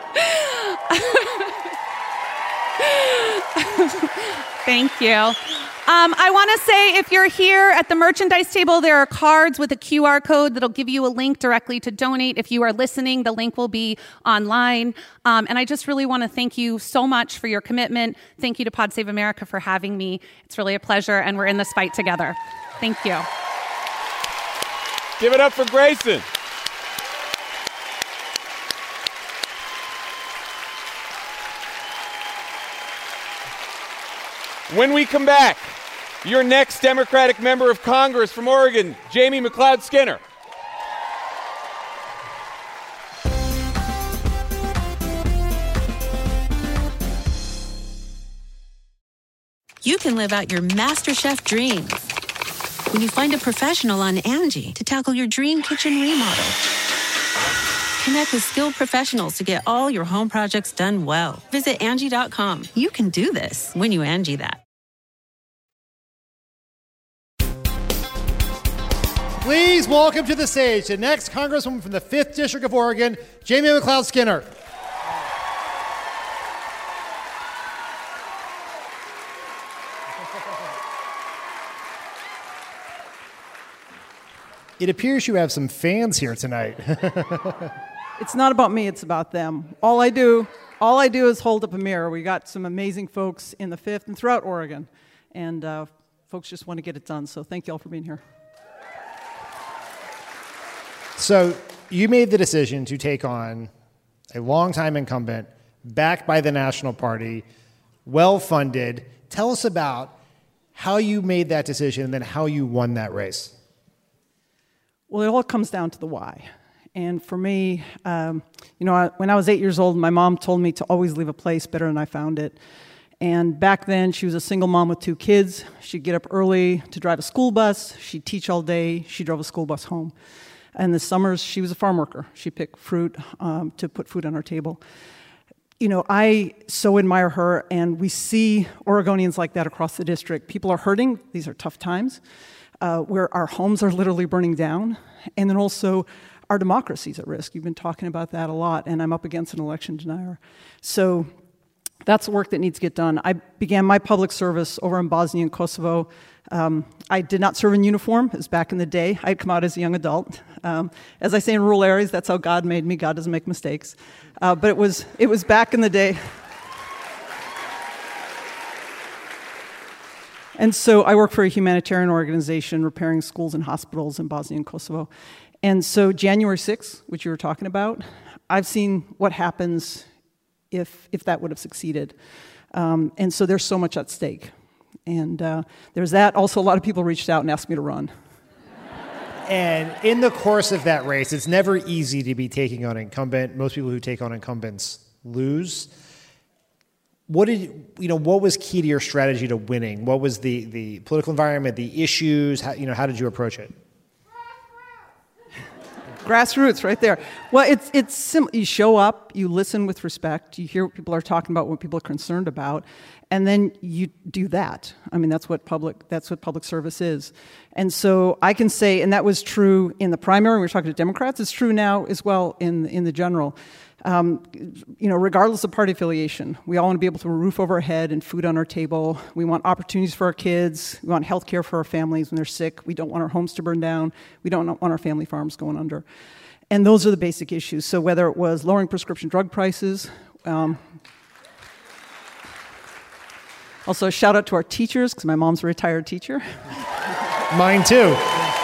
Thank you. I want to say, if you're here at the merchandise table, there are cards with a QR code that'll give you a link directly to donate. If you are listening, the link will be online. And I just really want to thank you so much for your commitment. Thank you to Pod Save America for having me. It's really a pleasure, and we're in this fight together. Thank you. Give it up for Grayson. When we come back, your next Democratic member of Congress from Oregon, Jamie McLeod Skinner. You can live out your MasterChef dreams when you find a professional on Angie to tackle your dream kitchen remodel. Connect with skilled professionals to get all your home projects done well. Visit Angie.com. You can do this when you Angie that. Please welcome to the stage the next Congresswoman from the 5th District of Oregon, Jamie McLeod Skinner. It appears you have some fans here tonight. It's not about me, it's about them. All I do is hold up a mirror. We got some amazing folks in the 5th and throughout Oregon, and folks just want to get it done, so thank you all for being here. So you made the decision to take on a longtime incumbent, backed by the National Party, well-funded. Tell us about how you made that decision and then how you won that race. Well, it all comes down to the why. And for me, when I was 8 years old, my mom told me to always leave a place better than I found it. And back then, she was a single mom with 2 kids. She'd get up early to drive a school bus. She'd teach all day. She drove a school bus home. And the summers, she was a farm worker. She picked fruit to put food on our table. I so admire her, and we see Oregonians like that across the district. People are hurting. These are tough times, where our homes are literally burning down. And then also, our democracy's at risk. You've been talking about that a lot, and I'm up against an election denier. So that's the work that needs to get done. I began my public service over in Bosnia and Kosovo. I did not serve in uniform. It was back in the day. I'd come out as a young adult. As I say in rural areas, that's how God made me. God doesn't make mistakes. But it was back in the day. And so I work for a humanitarian organization repairing schools and hospitals in Bosnia and Kosovo. And so January 6th, which you were talking about, I've seen what happens if that would have succeeded. And so there's so much at stake. And there's that. Also, a lot of people reached out and asked me to run. And in the course of that race, it's never easy to be taking on an incumbent. Most people who take on incumbents lose. What was key to your strategy to winning? What was the political environment, the issues? How did you approach it? Grassroots, right there. Well, it's simple. You show up, you listen with respect, you hear what people are talking about, what people are concerned about, and then you do that. I mean, that's what public service is. And so I can say, and that was true in the primary. We were talking to Democrats. It's true now as well in the general. Regardless of party affiliation, we all want to be able to have a roof over our head and food on our table. We want opportunities for our kids. We want health care for our families when they're sick. We don't want our homes to burn down. We don't want our family farms going under. And those are the basic issues. So whether it was lowering prescription drug prices, also shout out to our teachers, because my mom's a retired teacher. Mine too.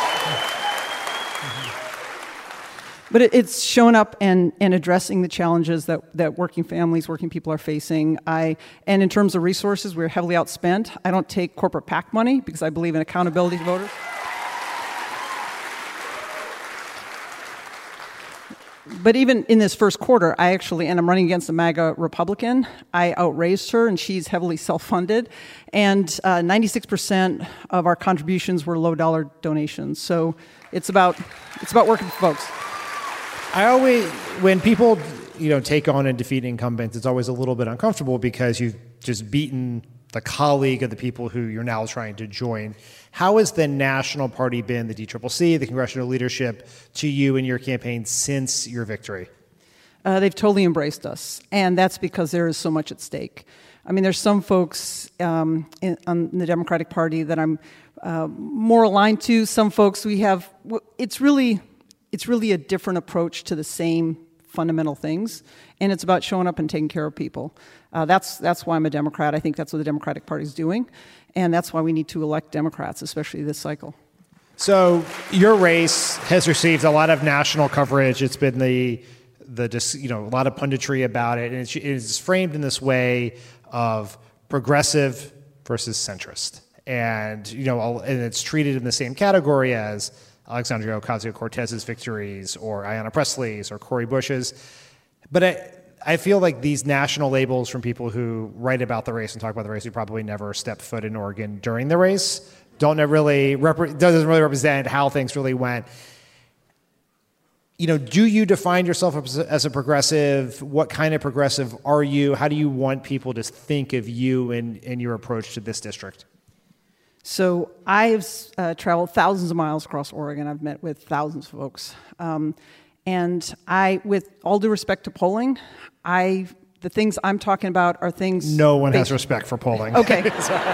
But it's shown up and addressing the challenges that working families, working people are facing. And in terms of resources, we're heavily outspent. I don't take corporate PAC money because I believe in accountability to voters. But even in this first quarter, and I'm running against a MAGA Republican, I outraised her, and she's heavily self-funded. And 96% of our contributions were low-dollar donations. So it's about working for folks. When people, take on and defeat incumbents, it's always a little bit uncomfortable because you've just beaten the colleague of the people who you're now trying to join. How has the national party been, the DCCC, the congressional leadership, to you in your campaign since your victory? They've totally embraced us, and that's because there is so much at stake. I mean, there's some folks on the Democratic Party that I'm more aligned to. Some folks it's really a different approach to the same fundamental things, and it's about showing up and taking care of people. That's why I'm a Democrat. I think that's what the Democratic Party is doing, and that's why we need to elect Democrats, especially this cycle. So your race has received a lot of national coverage. It's been a lot of punditry about it, and it's framed in this way of progressive versus centrist, and it's treated in the same category as Alexandria Ocasio-Cortez's victories or Ayanna Pressley's or Cori Bush's. But I feel like these national labels from people who write about the race and talk about the race who probably never stepped foot in Oregon during the race doesn't really represent how things really went. Do you define yourself as a progressive? What kind of progressive are you? How do you want people to think of you and your approach to this district? So I've traveled thousands of miles across Oregon. I've met with thousands of folks. And with all due respect to polling, the things I'm talking about are things... No one has respect for polling. Okay.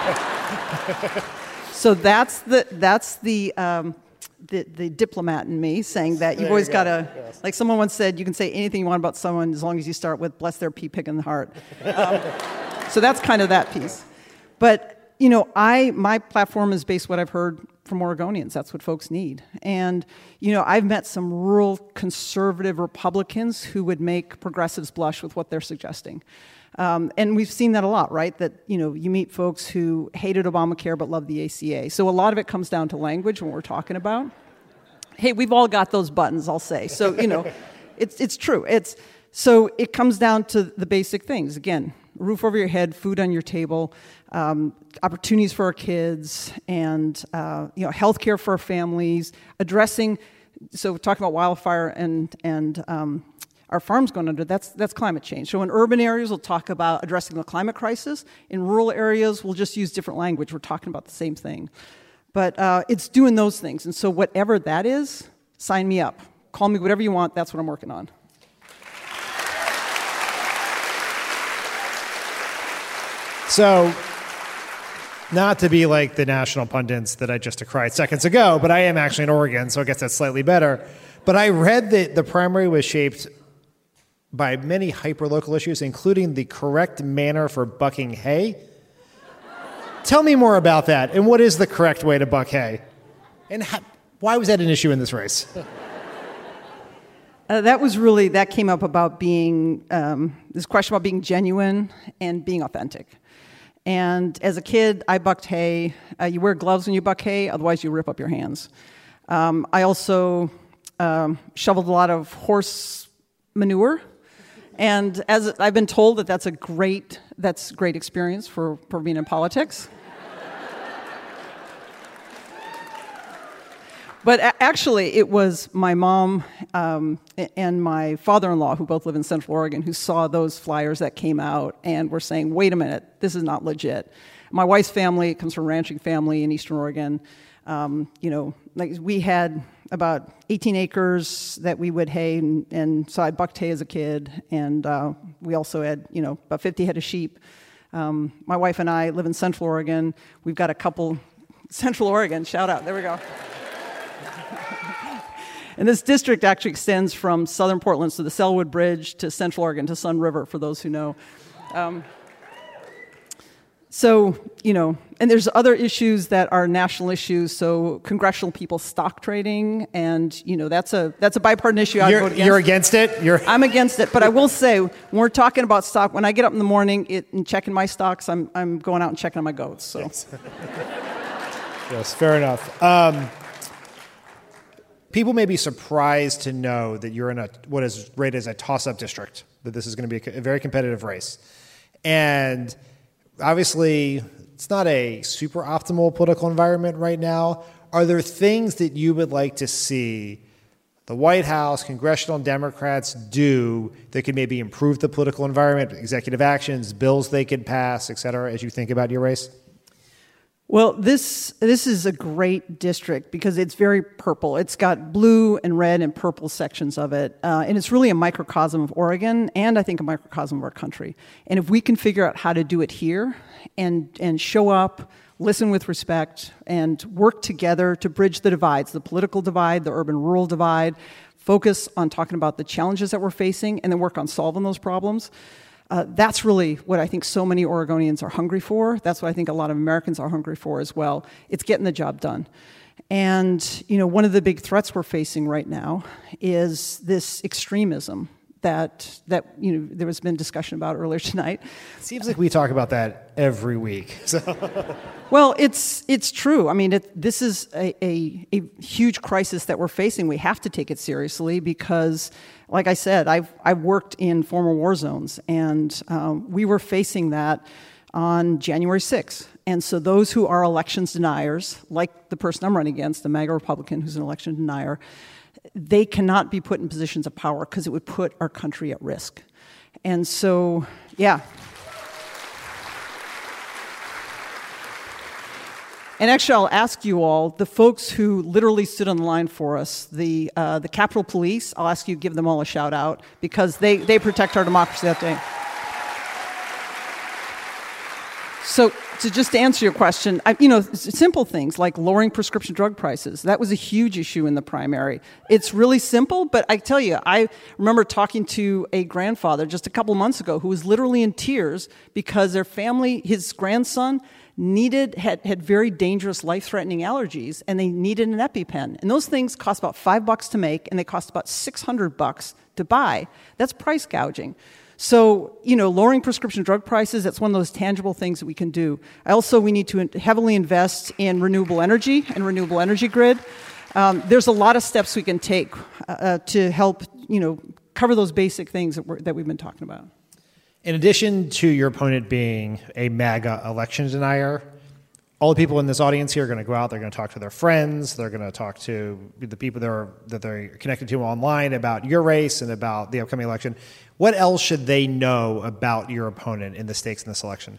So that's the diplomat in me saying that you've always got to... Yes. Like someone once said, you can say anything you want about someone as long as you start with, bless their pea pick in the heart. So that's kind of that piece. But... my platform is based on what I've heard from Oregonians. That's what folks need. And, I've met some rural conservative Republicans who would make progressives blush with what they're suggesting. And we've seen that a lot, right? That, you meet folks who hated Obamacare but loved the ACA. So a lot of it comes down to language when we're talking about. Hey, we've all got those buttons, I'll say. So, it's true. So it comes down to the basic things. Again, a roof over your head, food on your table, opportunities for our kids, and health care for our families, addressing. So we're talking about wildfire and our farms going under. That's climate change. So in urban areas, we'll talk about addressing the climate crisis. In rural areas, we'll just use different language. We're talking about the same thing. But it's doing those things. And so whatever that is, sign me up. Call me whatever you want. That's what I'm working on. So, not to be like the national pundits that I just decried seconds ago, but I am actually in Oregon, so I guess that's slightly better. But I read that the primary was shaped by many hyperlocal issues, including the correct manner for bucking hay. Tell me more about that, and what is the correct way to buck hay? And why was that an issue in this race? That came up about being, this question about being genuine and being authentic. And as a kid, I bucked hay. You wear gloves when you buck hay, otherwise you rip up your hands. I also shoveled a lot of horse manure. And as I've been told that's great experience for being in politics. But actually, it was my mom and my father-in-law, who both live in Central Oregon, who saw those flyers that came out and were saying, wait a minute, this is not legit. My wife's family comes from a ranching family in Eastern Oregon. We had about 18 acres that we would hay, and so I bucked hay as a kid, and we also had, about 50 head of sheep. My wife and I live in Central Oregon. We've got a couple, Central Oregon, shout out, there we go. And this district actually extends from southern Portland, so the Selwood Bridge, to Central Oregon, to Sun River, for those who know. And there's other issues that are national issues, so congressional people stock trading, and, that's a bipartisan issue I'd vote against. You're against it? I'm against it, but I will say, when we're talking about stock, when I get up in the morning and checking my stocks, I'm going out and checking on my goats, so. Yes, fair enough. People may be surprised to know that you're in what is rated as a toss-up district, that this is going to be a very competitive race. And obviously, it's not a super optimal political environment right now. Are there things that you would like to see the White House, congressional Democrats do that could maybe improve the political environment, executive actions, bills they could pass, et cetera, as you think about your race? Well, this is a great district because it's very purple. It's got blue and red and purple sections of it, and it's really a microcosm of Oregon and I think a microcosm of our country. And if we can figure out how to do it here and show up, listen with respect, and work together to bridge the divides, the political divide, the urban-rural divide, focus on talking about the challenges that we're facing, and then work on solving those problems, that's really what I think so many Oregonians are hungry for. That's what I think a lot of Americans are hungry for as well. It's getting the job done. And, one of the big threats we're facing right now is this extremism that there has been discussion about earlier tonight. Seems like we talk about that every week. So. Well, it's true. I mean, this is a huge crisis that we're facing. We have to take it seriously because, like I said, I've worked in former war zones, and we were facing that on January 6th. And so those who are elections deniers, like the person I'm running against, the MAGA Republican who's an election denier, they cannot be put in positions of power because it would put our country at risk. And so, yeah. And actually, I'll ask you all, the folks who literally stood on the line for us, the Capitol Police, I'll ask you to give them all a shout out because they protect our democracy that day. So just to answer your question, simple things like lowering prescription drug prices, that was a huge issue in the primary. It's really simple, but I tell you, I remember talking to a grandfather just a couple months ago who was literally in tears because their family, his grandson, had very dangerous, life-threatening allergies, and they needed an EpiPen. And those things cost about $5 to make, and they cost about $600 to buy. That's price gouging. So, lowering prescription drug prices, that's one of those tangible things that we can do. We need to heavily invest in renewable energy and renewable energy grid. there's a lot of steps we can take to help, cover those basic things that we've been talking about. In addition to your opponent being a MAGA election denier, all the people in this audience here are going to go out, they're going to talk to their friends, they're going to talk to the people that they're connected to online about your race and about the upcoming election. What else should they know about your opponent in the stakes in this election?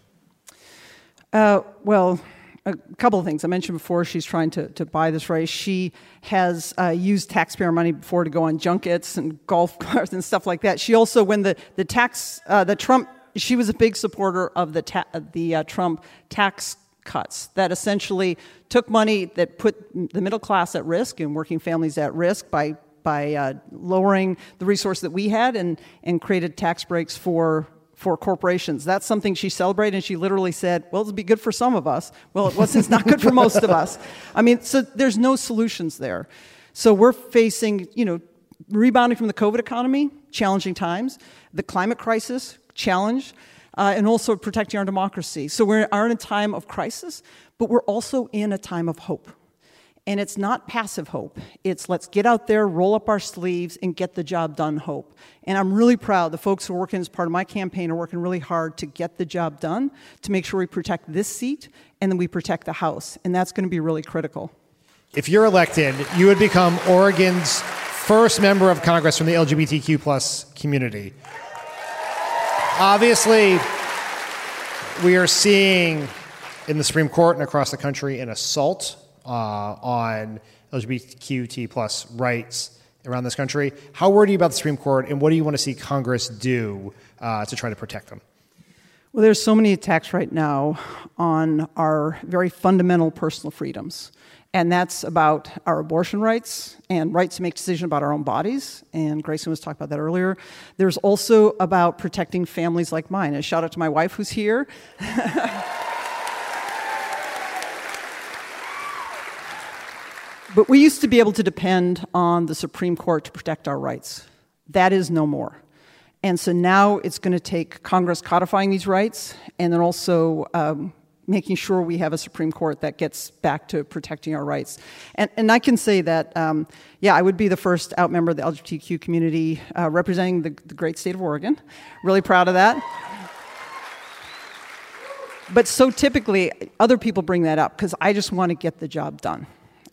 Well, a couple of things. I mentioned before she's trying to buy this race. She has used taxpayer money before to go on junkets and golf carts and stuff like that. She also, when the Trump, she was a big supporter of the Trump tax cuts that essentially took money that put the middle class at risk and working families at risk by lowering the resource that we had and created tax breaks for corporations. That's something she celebrated, and she literally said, well, it'll be good for some of us. Well, it's not good for most of us. I mean, so there's no solutions there. So we're facing, rebounding from the COVID economy, challenging times, the climate crisis, challenge, and also protecting our democracy. So we are in a time of crisis, but we're also in a time of hope. And it's not passive hope. It's let's get out there, roll up our sleeves, and get the job done hope. And I'm really proud. The folks who are working as part of my campaign are working really hard to get the job done, to make sure we protect this seat, and then we protect the House. And that's going to be really critical. If you're elected, you would become Oregon's first member of Congress from the LGBTQ plus community. Obviously, we are seeing in the Supreme Court and across the country an assault on LGBTQ plus rights around this country. How worried are you about the Supreme Court, and what do you want to see Congress do to try to protect them? Well, there's so many attacks right now on our very fundamental personal freedoms. And that's about our abortion rights and rights to make decisions about our own bodies. And Grayson was talking about that earlier. There's also about protecting families like mine. A shout out to my wife who's here. But we used to be able to depend on the Supreme Court to protect our rights. That is no more. And so now it's going to take Congress codifying these rights and then also making sure we have a Supreme Court that gets back to protecting our rights. And I can say that, I would be the first out member of the LGBTQ community representing the great state of Oregon. Really proud of that. But so typically, other people bring that up because I just want to get the job done.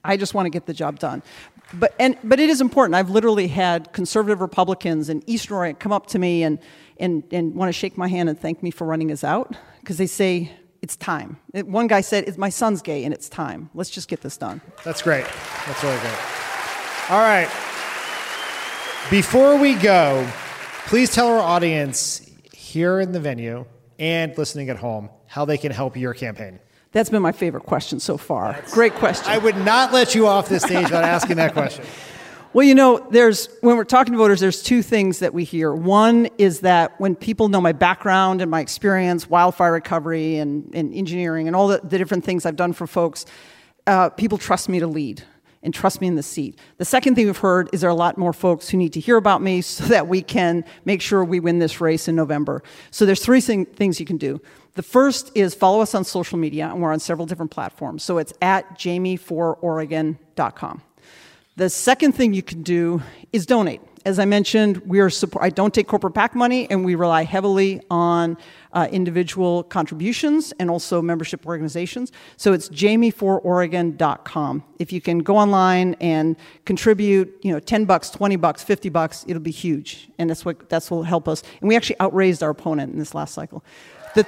But it is important. I've literally had conservative Republicans in Eastern Oregon come up to me and want to shake my hand and thank me for running us out because they say, it's time. One guy said, my son's gay and it's time. Let's just get this done. That's great. That's really great. All right. Before we go, please tell our audience here in the venue and listening at home how they can help your campaign. That's been my favorite question so far. Great question. I would not let you off this stage without asking that question. Well, when we're talking to voters, there's two things that we hear. One is that when people know my background and my experience, wildfire recovery and engineering and all the different things I've done for folks, people trust me to lead and trust me in the seat. The second thing we've heard is there are a lot more folks who need to hear about me so that we can make sure we win this race in November. So there's three things you can do. The first is follow us on social media, and we're on several different platforms. So it's at JamieForOregon.com. The second thing you can do is donate. As I mentioned, I don't take corporate PAC money, and we rely heavily on individual contributions and also membership organizations. So it's JamieForOregon.com. If you can go online and contribute, $10, $20, $50, it'll be huge, and that's what will help us. And we actually outraised our opponent in this last cycle. The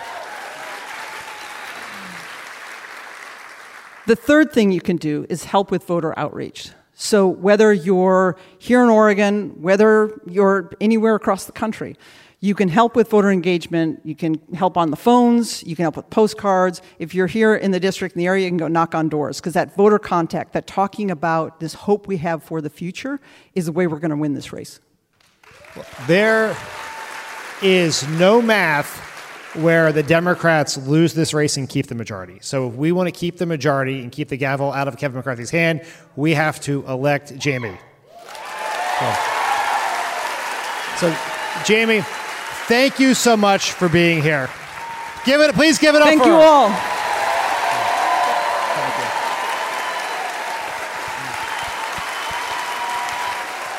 third thing you can do is help with voter outreach. So whether you're here in Oregon, whether you're anywhere across the country, you can help with voter engagement. You can help on the phones. You can help with postcards. If you're here in the district, in the area, you can go knock on doors because that voter contact, that talking about this hope we have for the future is the way we're going to win this race. There is no math where the Democrats lose this race and keep the majority. So if we want to keep the majority and keep the gavel out of Kevin McCarthy's hand, we have to elect Jamie. So Jamie, thank you so much for being here. Please give it up for her. Thank you all.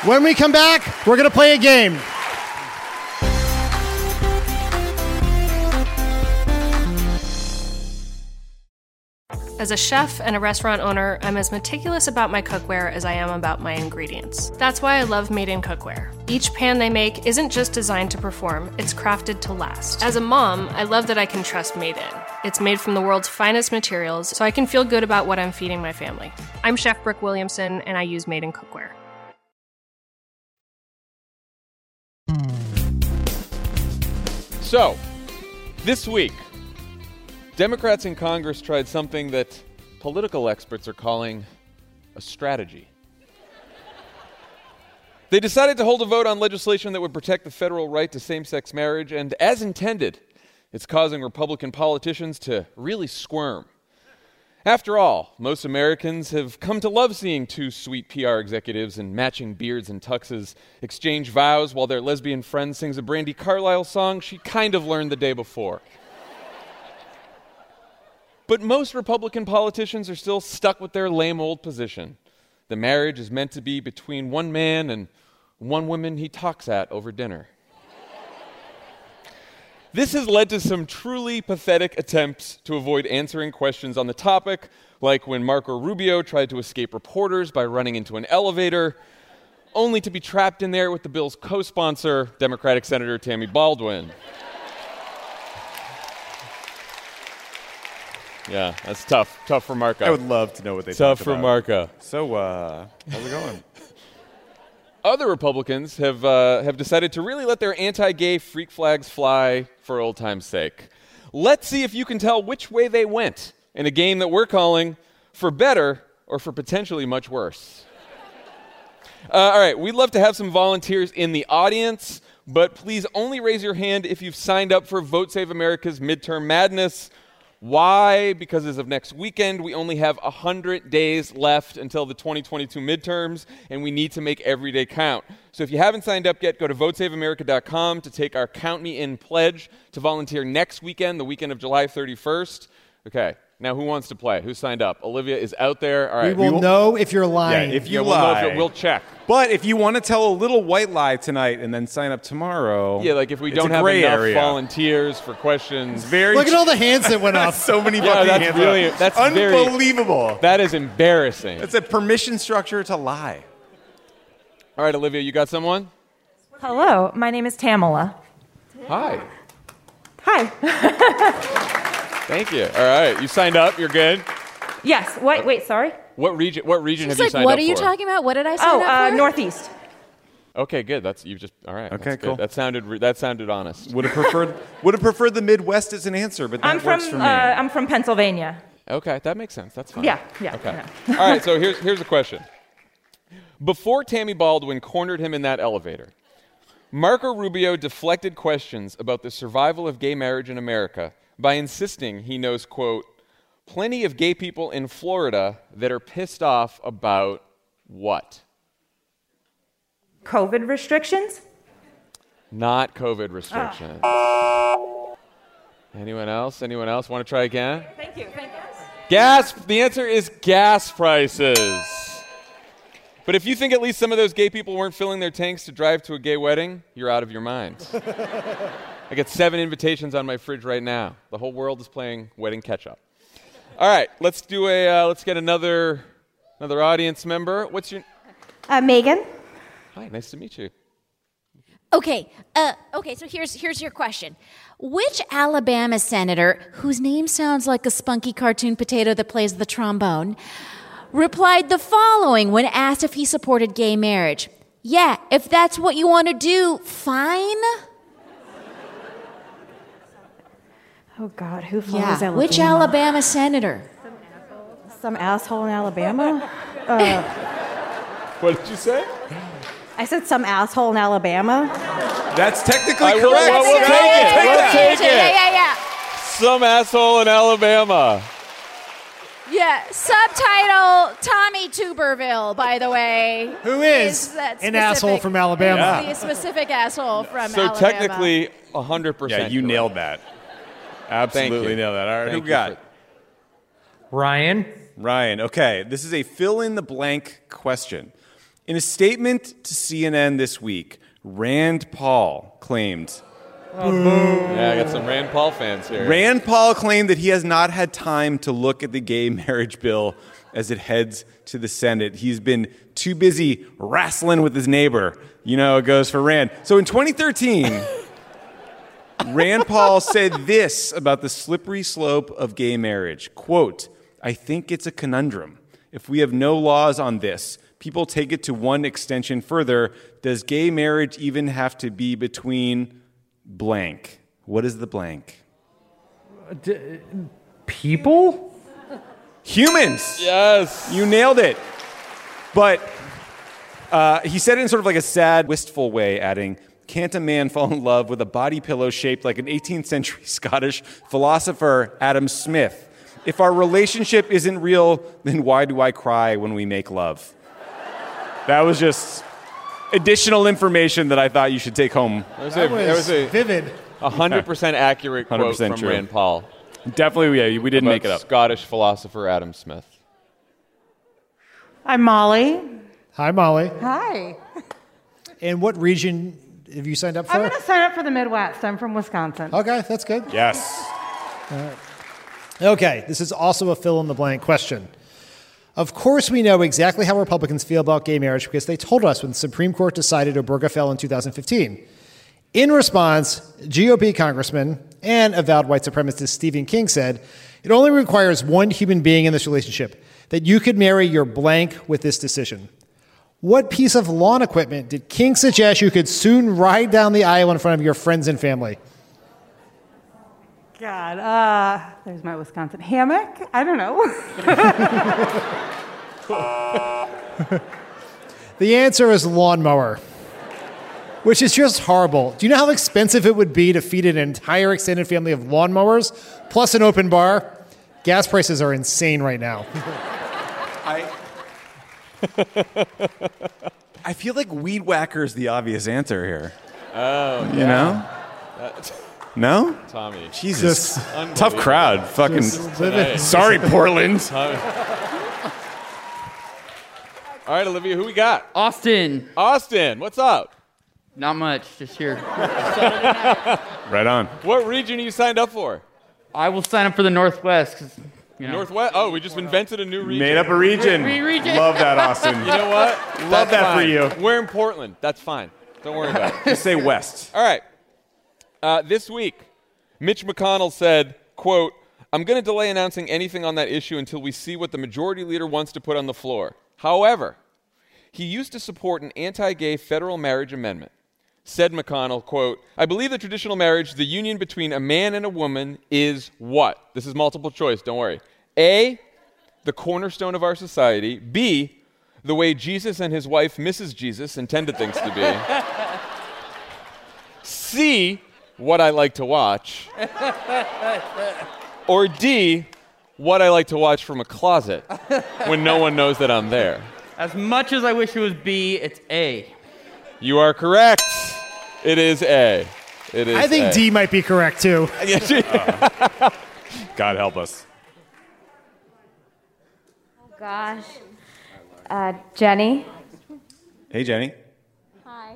When we come back, we're going to play a game. As a chef and a restaurant owner, I'm as meticulous about my cookware as I am about my ingredients. That's why I love Made in Cookware. Each pan they make isn't just designed to perform, it's crafted to last. As a mom, I love that I can trust Made in. It's made from the world's finest materials, so I can feel good about what I'm feeding my family. I'm Chef Brooke Williamson, and I use Made in Cookware. So, this week, Democrats in Congress tried something that political experts are calling a strategy. They decided to hold a vote on legislation that would protect the federal right to same-sex marriage, and as intended, it's causing Republican politicians to really squirm. After all, most Americans have come to love seeing two sweet PR executives in matching beards and tuxes exchange vows while their lesbian friend sings a Brandi Carlile song she kind of learned the day before. But most Republican politicians are still stuck with their lame old position. The marriage is meant to be between one man and one woman he talks at over dinner. This has led to some truly pathetic attempts to avoid answering questions on the topic, like when Marco Rubio tried to escape reporters by running into an elevator, only to be trapped in there with the bill's co-sponsor, Democratic Senator Tammy Baldwin. Yeah, that's tough. Tough for Marco. I would love to know what they Tough talk for about. Marco. So, how's it going? Other Republicans have decided to really let their anti-gay freak flags fly for old time's sake. Let's see if you can tell which way they went in a game that we're calling For Better or For Potentially Much Worse. All right, we'd love to have some volunteers in the audience, but please only raise your hand if you've signed up for Vote Save America's Midterm Madness. Why? Because as of next weekend, we only have 100 days left until the 2022 midterms, and we need to make every day count. So if you haven't signed up yet, go to votesaveamerica.com to take our Count Me In pledge to volunteer next weekend, the weekend of July 31st. Okay, now who wants to play? Who signed up? Olivia is out there. All right. We will know if you're lying. Yeah, if you lie. We'll check. But if you want to tell a little white lie tonight and then sign up tomorrow. Yeah, like if we don't have enough volunteers for questions. Look at all the hands that went up. So many fucking hands. That's unbelievable. That is embarrassing. It's a permission structure to lie. All right, Olivia, you got someone? Hello, my name is Tamala. Hi. Hi. Thank you. All right, you signed up. You're good. Yes. Wait. Sorry. What region? What region have She's you signed up for? What are you talking about? What did I sign up for? Northeast. Okay, good. That's you just all right. Okay, that's cool. Good. That sounded honest. Would have preferred the Midwest as an answer, but that works for me. I'm from Pennsylvania. Okay, that makes sense. That's fine. Yeah. Okay. All right. So here's a question. Before Tammy Baldwin cornered him in that elevator, Marco Rubio deflected questions about the survival of gay marriage in America by insisting he knows, quote, plenty of gay people in Florida that are pissed off about what? COVID restrictions? Not COVID restrictions. Anyone else? Anyone else want to try again? Thank you. Gas. The answer is gas prices. But if you think at least some of those gay people weren't filling their tanks to drive to a gay wedding, you're out of your mind. I get 7 invitations on my fridge right now. The whole world is playing wedding catch-up. All right, let's get another audience member. What's your? Megan. Hi, nice to meet you. Okay. So here's your question. Which Alabama senator, whose name sounds like a spunky cartoon potato that plays the trombone, replied the following when asked if he supported gay marriage? Yeah, if that's what you want to do, fine. Oh God, who follows Alabama? Which Alabama senator? Some asshole in Alabama. What did you say? I said some asshole in Alabama. That's technically correct. We'll take it. Yeah. Some asshole in Alabama. Yeah, subtitle Tommy Tuberville, by the way. Who is an asshole from Alabama? The specific asshole from So Alabama. technically 100%. Yeah, you nailed that. Absolutely nailed that. All right, who we got? Ryan, okay. This is a fill-in-the-blank question. In a statement to CNN this week, Rand Paul claimed... Yeah, I got some Rand Paul fans here. Rand Paul claimed that he has not had time to look at the gay marriage bill as it heads to the Senate. He's been too busy wrestling with his neighbor. You know how it goes for Rand. So in 2013, Rand Paul said this about the slippery slope of gay marriage. Quote, "I think it's a conundrum. If we have no laws on this, people take it to one extension further. Does gay marriage even have to be between blank?" What is the blank? People? Humans. Yes. You nailed it. But he said it in sort of like a sad, wistful way, adding, "Can't a man fall in love with a body pillow shaped like an 18th century Scottish philosopher, Adam Smith? If our relationship isn't real, then why do I cry when we make love?" That was just additional information that I thought you should take home. That was a vivid. 100% accurate quote 100% from true. Rand Paul. Definitely, yeah, we didn't about make it up. Scottish philosopher Adam Smith. I'm Molly. Hi, Molly. Hi. And what region have you signed up for? I'm going to sign up for the Midwest. I'm from Wisconsin. Okay, that's good. Yes. Okay, this is also a fill-in-the-blank question. Of course, we know exactly how Republicans feel about gay marriage because they told us when the Supreme Court decided Obergefell in 2015. In response, GOP Congressman and avowed white supremacist Stephen King said, "It only requires one human being in this relationship, that you could marry your blank with this decision." What piece of lawn equipment did King suggest you could soon ride down the aisle in front of your friends and family? God, there's my Wisconsin hammock. I don't know. The answer is lawnmower, which is just horrible. Do you know how expensive it would be to feed an entire extended family of lawnmowers plus an open bar? Gas prices are insane right now. I feel like weed whacker is the obvious answer here. Oh, You know? No? Tommy. Jesus. Tough crowd. Fucking. Today. Sorry, Portland. All right, Olivia, who we got? Austin. Austin, what's up? Not much, just here. Right on. What region are you signed up for? I will sign up for the Northwest. 'Cause, you know. Northwest? Oh, we just invented a new region. Made up a region. Region. Love that, Austin. You know what? Love That's that for fine. you. We're in Portland. That's fine. Don't worry about it. Just say West. All right. This week, Mitch McConnell said, quote, "I'm going to delay announcing anything on that issue until we see what the majority leader wants to put on the floor. However, he used to support an anti-gay federal marriage amendment. Said McConnell, quote, "I believe that traditional marriage, the union between a man and a woman, is what?" This is multiple choice, don't worry. A, the cornerstone of our society. B, the way Jesus and his wife, Mrs. Jesus, intended things to be. C, what I like to watch. Or D, what I like to watch from a closet when no one knows that I'm there. As much as I wish it was B, it's A. You are correct. It is A. It is I think A. D might be correct, too. God help us. Oh, gosh. Jenny. Hey, Jenny. Hi.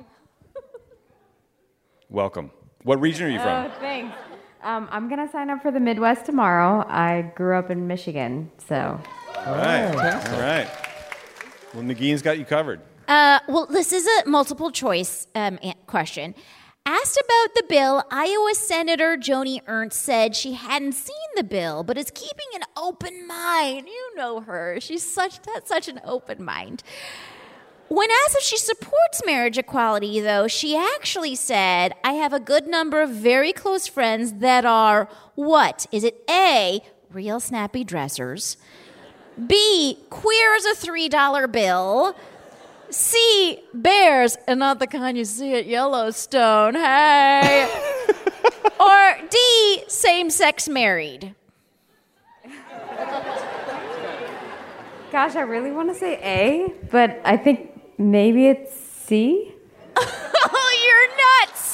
Welcome. What region are you from? Oh, thanks. I'm going to sign up for the Midwest tomorrow. I grew up in Michigan, so. All right. All right. Well, Nagine's got you covered. Well, this is a multiple choice question. Asked about the bill, Iowa Senator Joni Ernst said she hadn't seen the bill, but is keeping an open mind. You know her. She's such an open mind. When asked if she supports marriage equality, though, she actually said, "I have a good number of very close friends that are," what? Is it A, real snappy dressers, B, queer as a $3 bill, C, bears, and not the kind you see at Yellowstone, hey, or D, same-sex married? Gosh, I really want to say A, but I think maybe it's C. Oh, you're nuts!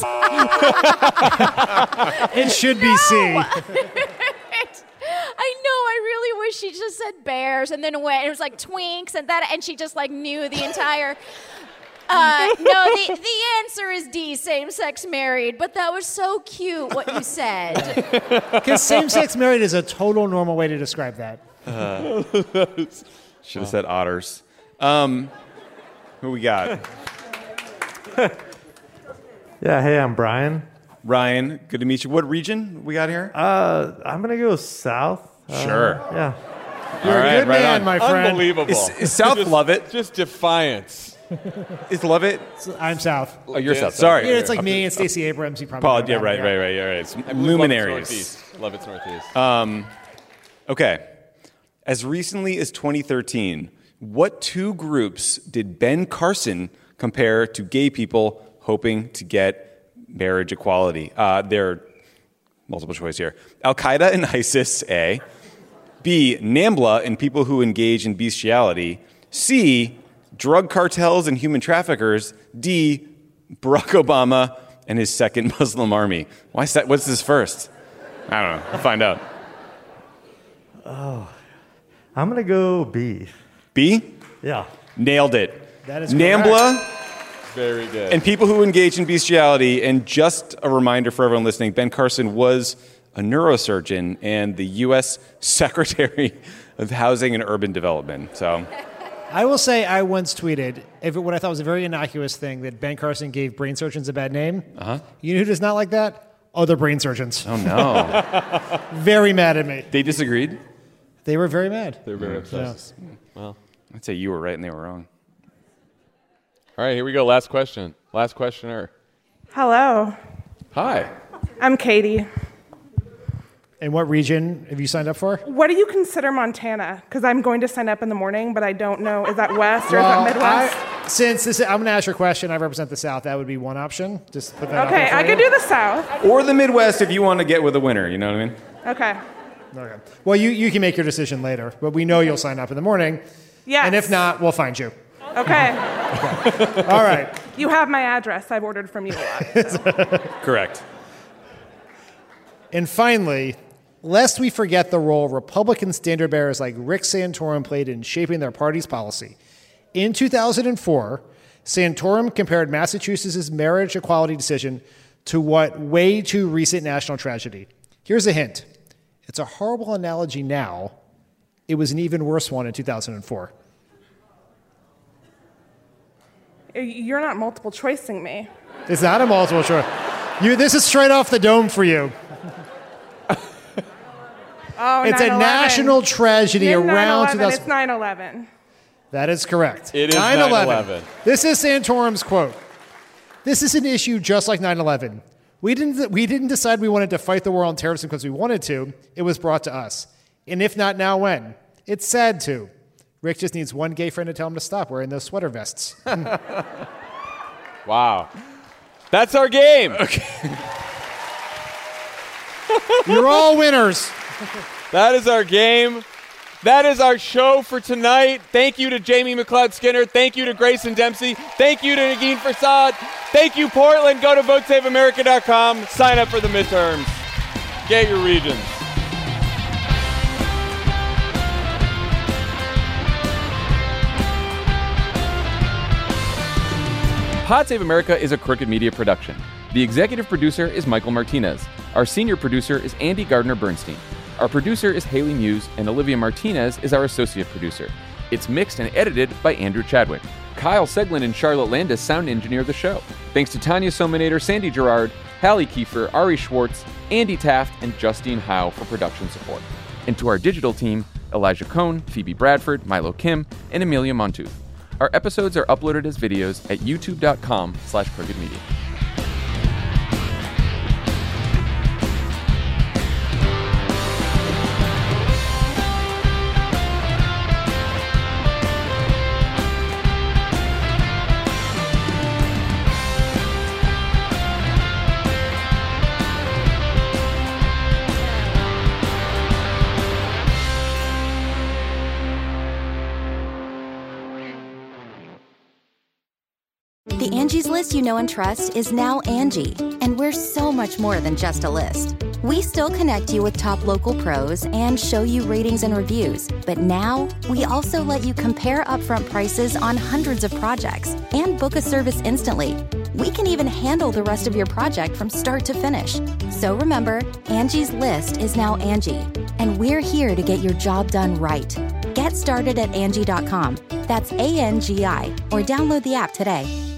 It should be C. I know, I really wish she just said bears and then went. It was like twinks and she just like knew the entire. No, the answer is D, same-sex married. But that was so cute what you said. Because same-sex married is a total normal way to describe that. Should have said otters. Who we got? Yeah, hey, I'm Brian. Ryan, good to meet you. What region we got here? I'm going to go south. Sure. Yeah. You're a good man, my friend. Unbelievable. Is South Lovett? Just defiance. Is Lovett? I'm South. Oh, you're South. Sorry. Yeah, it's like me and Stacey Abrams. You probably know Yeah, that. right. It's luminaries. Lovett's Northeast. Okay. As recently as 2013, what two groups did Ben Carson compare to gay people hoping to get marriage equality? There are multiple choice here. Al-Qaeda and ISIS, A. B, NAMBLA and people who engage in bestiality. C, drug cartels and human traffickers. D, Barack Obama and his second Muslim army. What's this first? I don't know. We'll find out. Oh, I'm going to go B. B? Yeah. Nailed it. That is NAMBLA Very good. and people who engage in bestiality. And just a reminder for everyone listening, Ben Carson was a neurosurgeon and the U.S. Secretary of Housing and Urban Development. So I will say I once tweeted what I thought was a very innocuous thing, that Ben Carson gave brain surgeons a bad name. You know who does not like that? Other brain surgeons. Oh, no. Very mad at me. They disagreed? They were very mad. They're very obsessed. Yeah. Well, I'd say you were right and they were wrong. all right, here we go. Last question. Last questioner. Hello, Hi. I'm Katie. And what region have you signed up for? What do you consider Montana? Because I'm going to sign up in the morning, but I don't know. Is that West or is that Midwest? I'm going to ask your question, I represent the South. That would be one option. Just put that out there Okay, for I you. could do the South. Or the Midwest if you want to get with a winner, you know what I mean? Okay. Okay. Well, you can make your decision later, but we know you'll sign up in the morning. Yes. And if not, we'll find you. Okay. All right. You have my address. I've ordered from you a lot. So. Correct. And finally, lest we forget the role Republican standard bearers like Rick Santorum played in shaping their party's policy. In 2004, Santorum compared Massachusetts' marriage equality decision to what way too recent national tragedy. Here's a hint. It's a horrible analogy now. It was an even worse one in 2004. You're not multiple choicing me. It's not a multiple choice. This is straight off the dome for you. Oh, it's 9/11. a national tragedy It's around 9/11. 2000. It's 9/11. That is correct. It is 9/11. This is Santorum's quote. This is an issue just like 9/11. We didn't decide we wanted to fight the war on terrorism because we wanted to. It was brought to us. And if not now, when? It's sad to. Rick just needs one gay friend to tell him to stop wearing those sweater vests. Wow. That's our game. Okay. You're all winners. That is our game. That is our show for tonight. Thank you to Jamie McLeod-Skinner. Thank you to Grayson Dempsey. Thank you to Negin Farsad. Thank you, Portland. Go to VoteSaveAmerica.com. Sign up for the midterms. Get your regions. Pod Save America is a Crooked Media production. The executive producer is Michael Martinez. Our senior producer is Andy Gardner-Bernstein. Our producer is Haley Muse, and Olivia Martinez is our associate producer. It's mixed and edited by Andrew Chadwick. Kyle Seglin and Charlotte Landis sound engineer the show. Thanks to Tanya Sominator, Sandy Gerard, Hallie Kiefer, Ari Schwartz, Andy Taft, and Justine Howe for production support. And to our digital team, Elijah Cohn, Phoebe Bradford, Milo Kim, and Amelia Montooth. Our episodes are uploaded as videos at youtube.com/crookedmedia. The Angie's List you know and trust is now Angie, and we're so much more than just a list. We still connect you with top local pros and show you ratings and reviews, but now we also let you compare upfront prices on hundreds of projects and book a service instantly. We can even handle the rest of your project from start to finish. So remember, Angie's List is now Angie, and we're here to get your job done right. Get started at Angie.com. That's ANGI, or download the app today.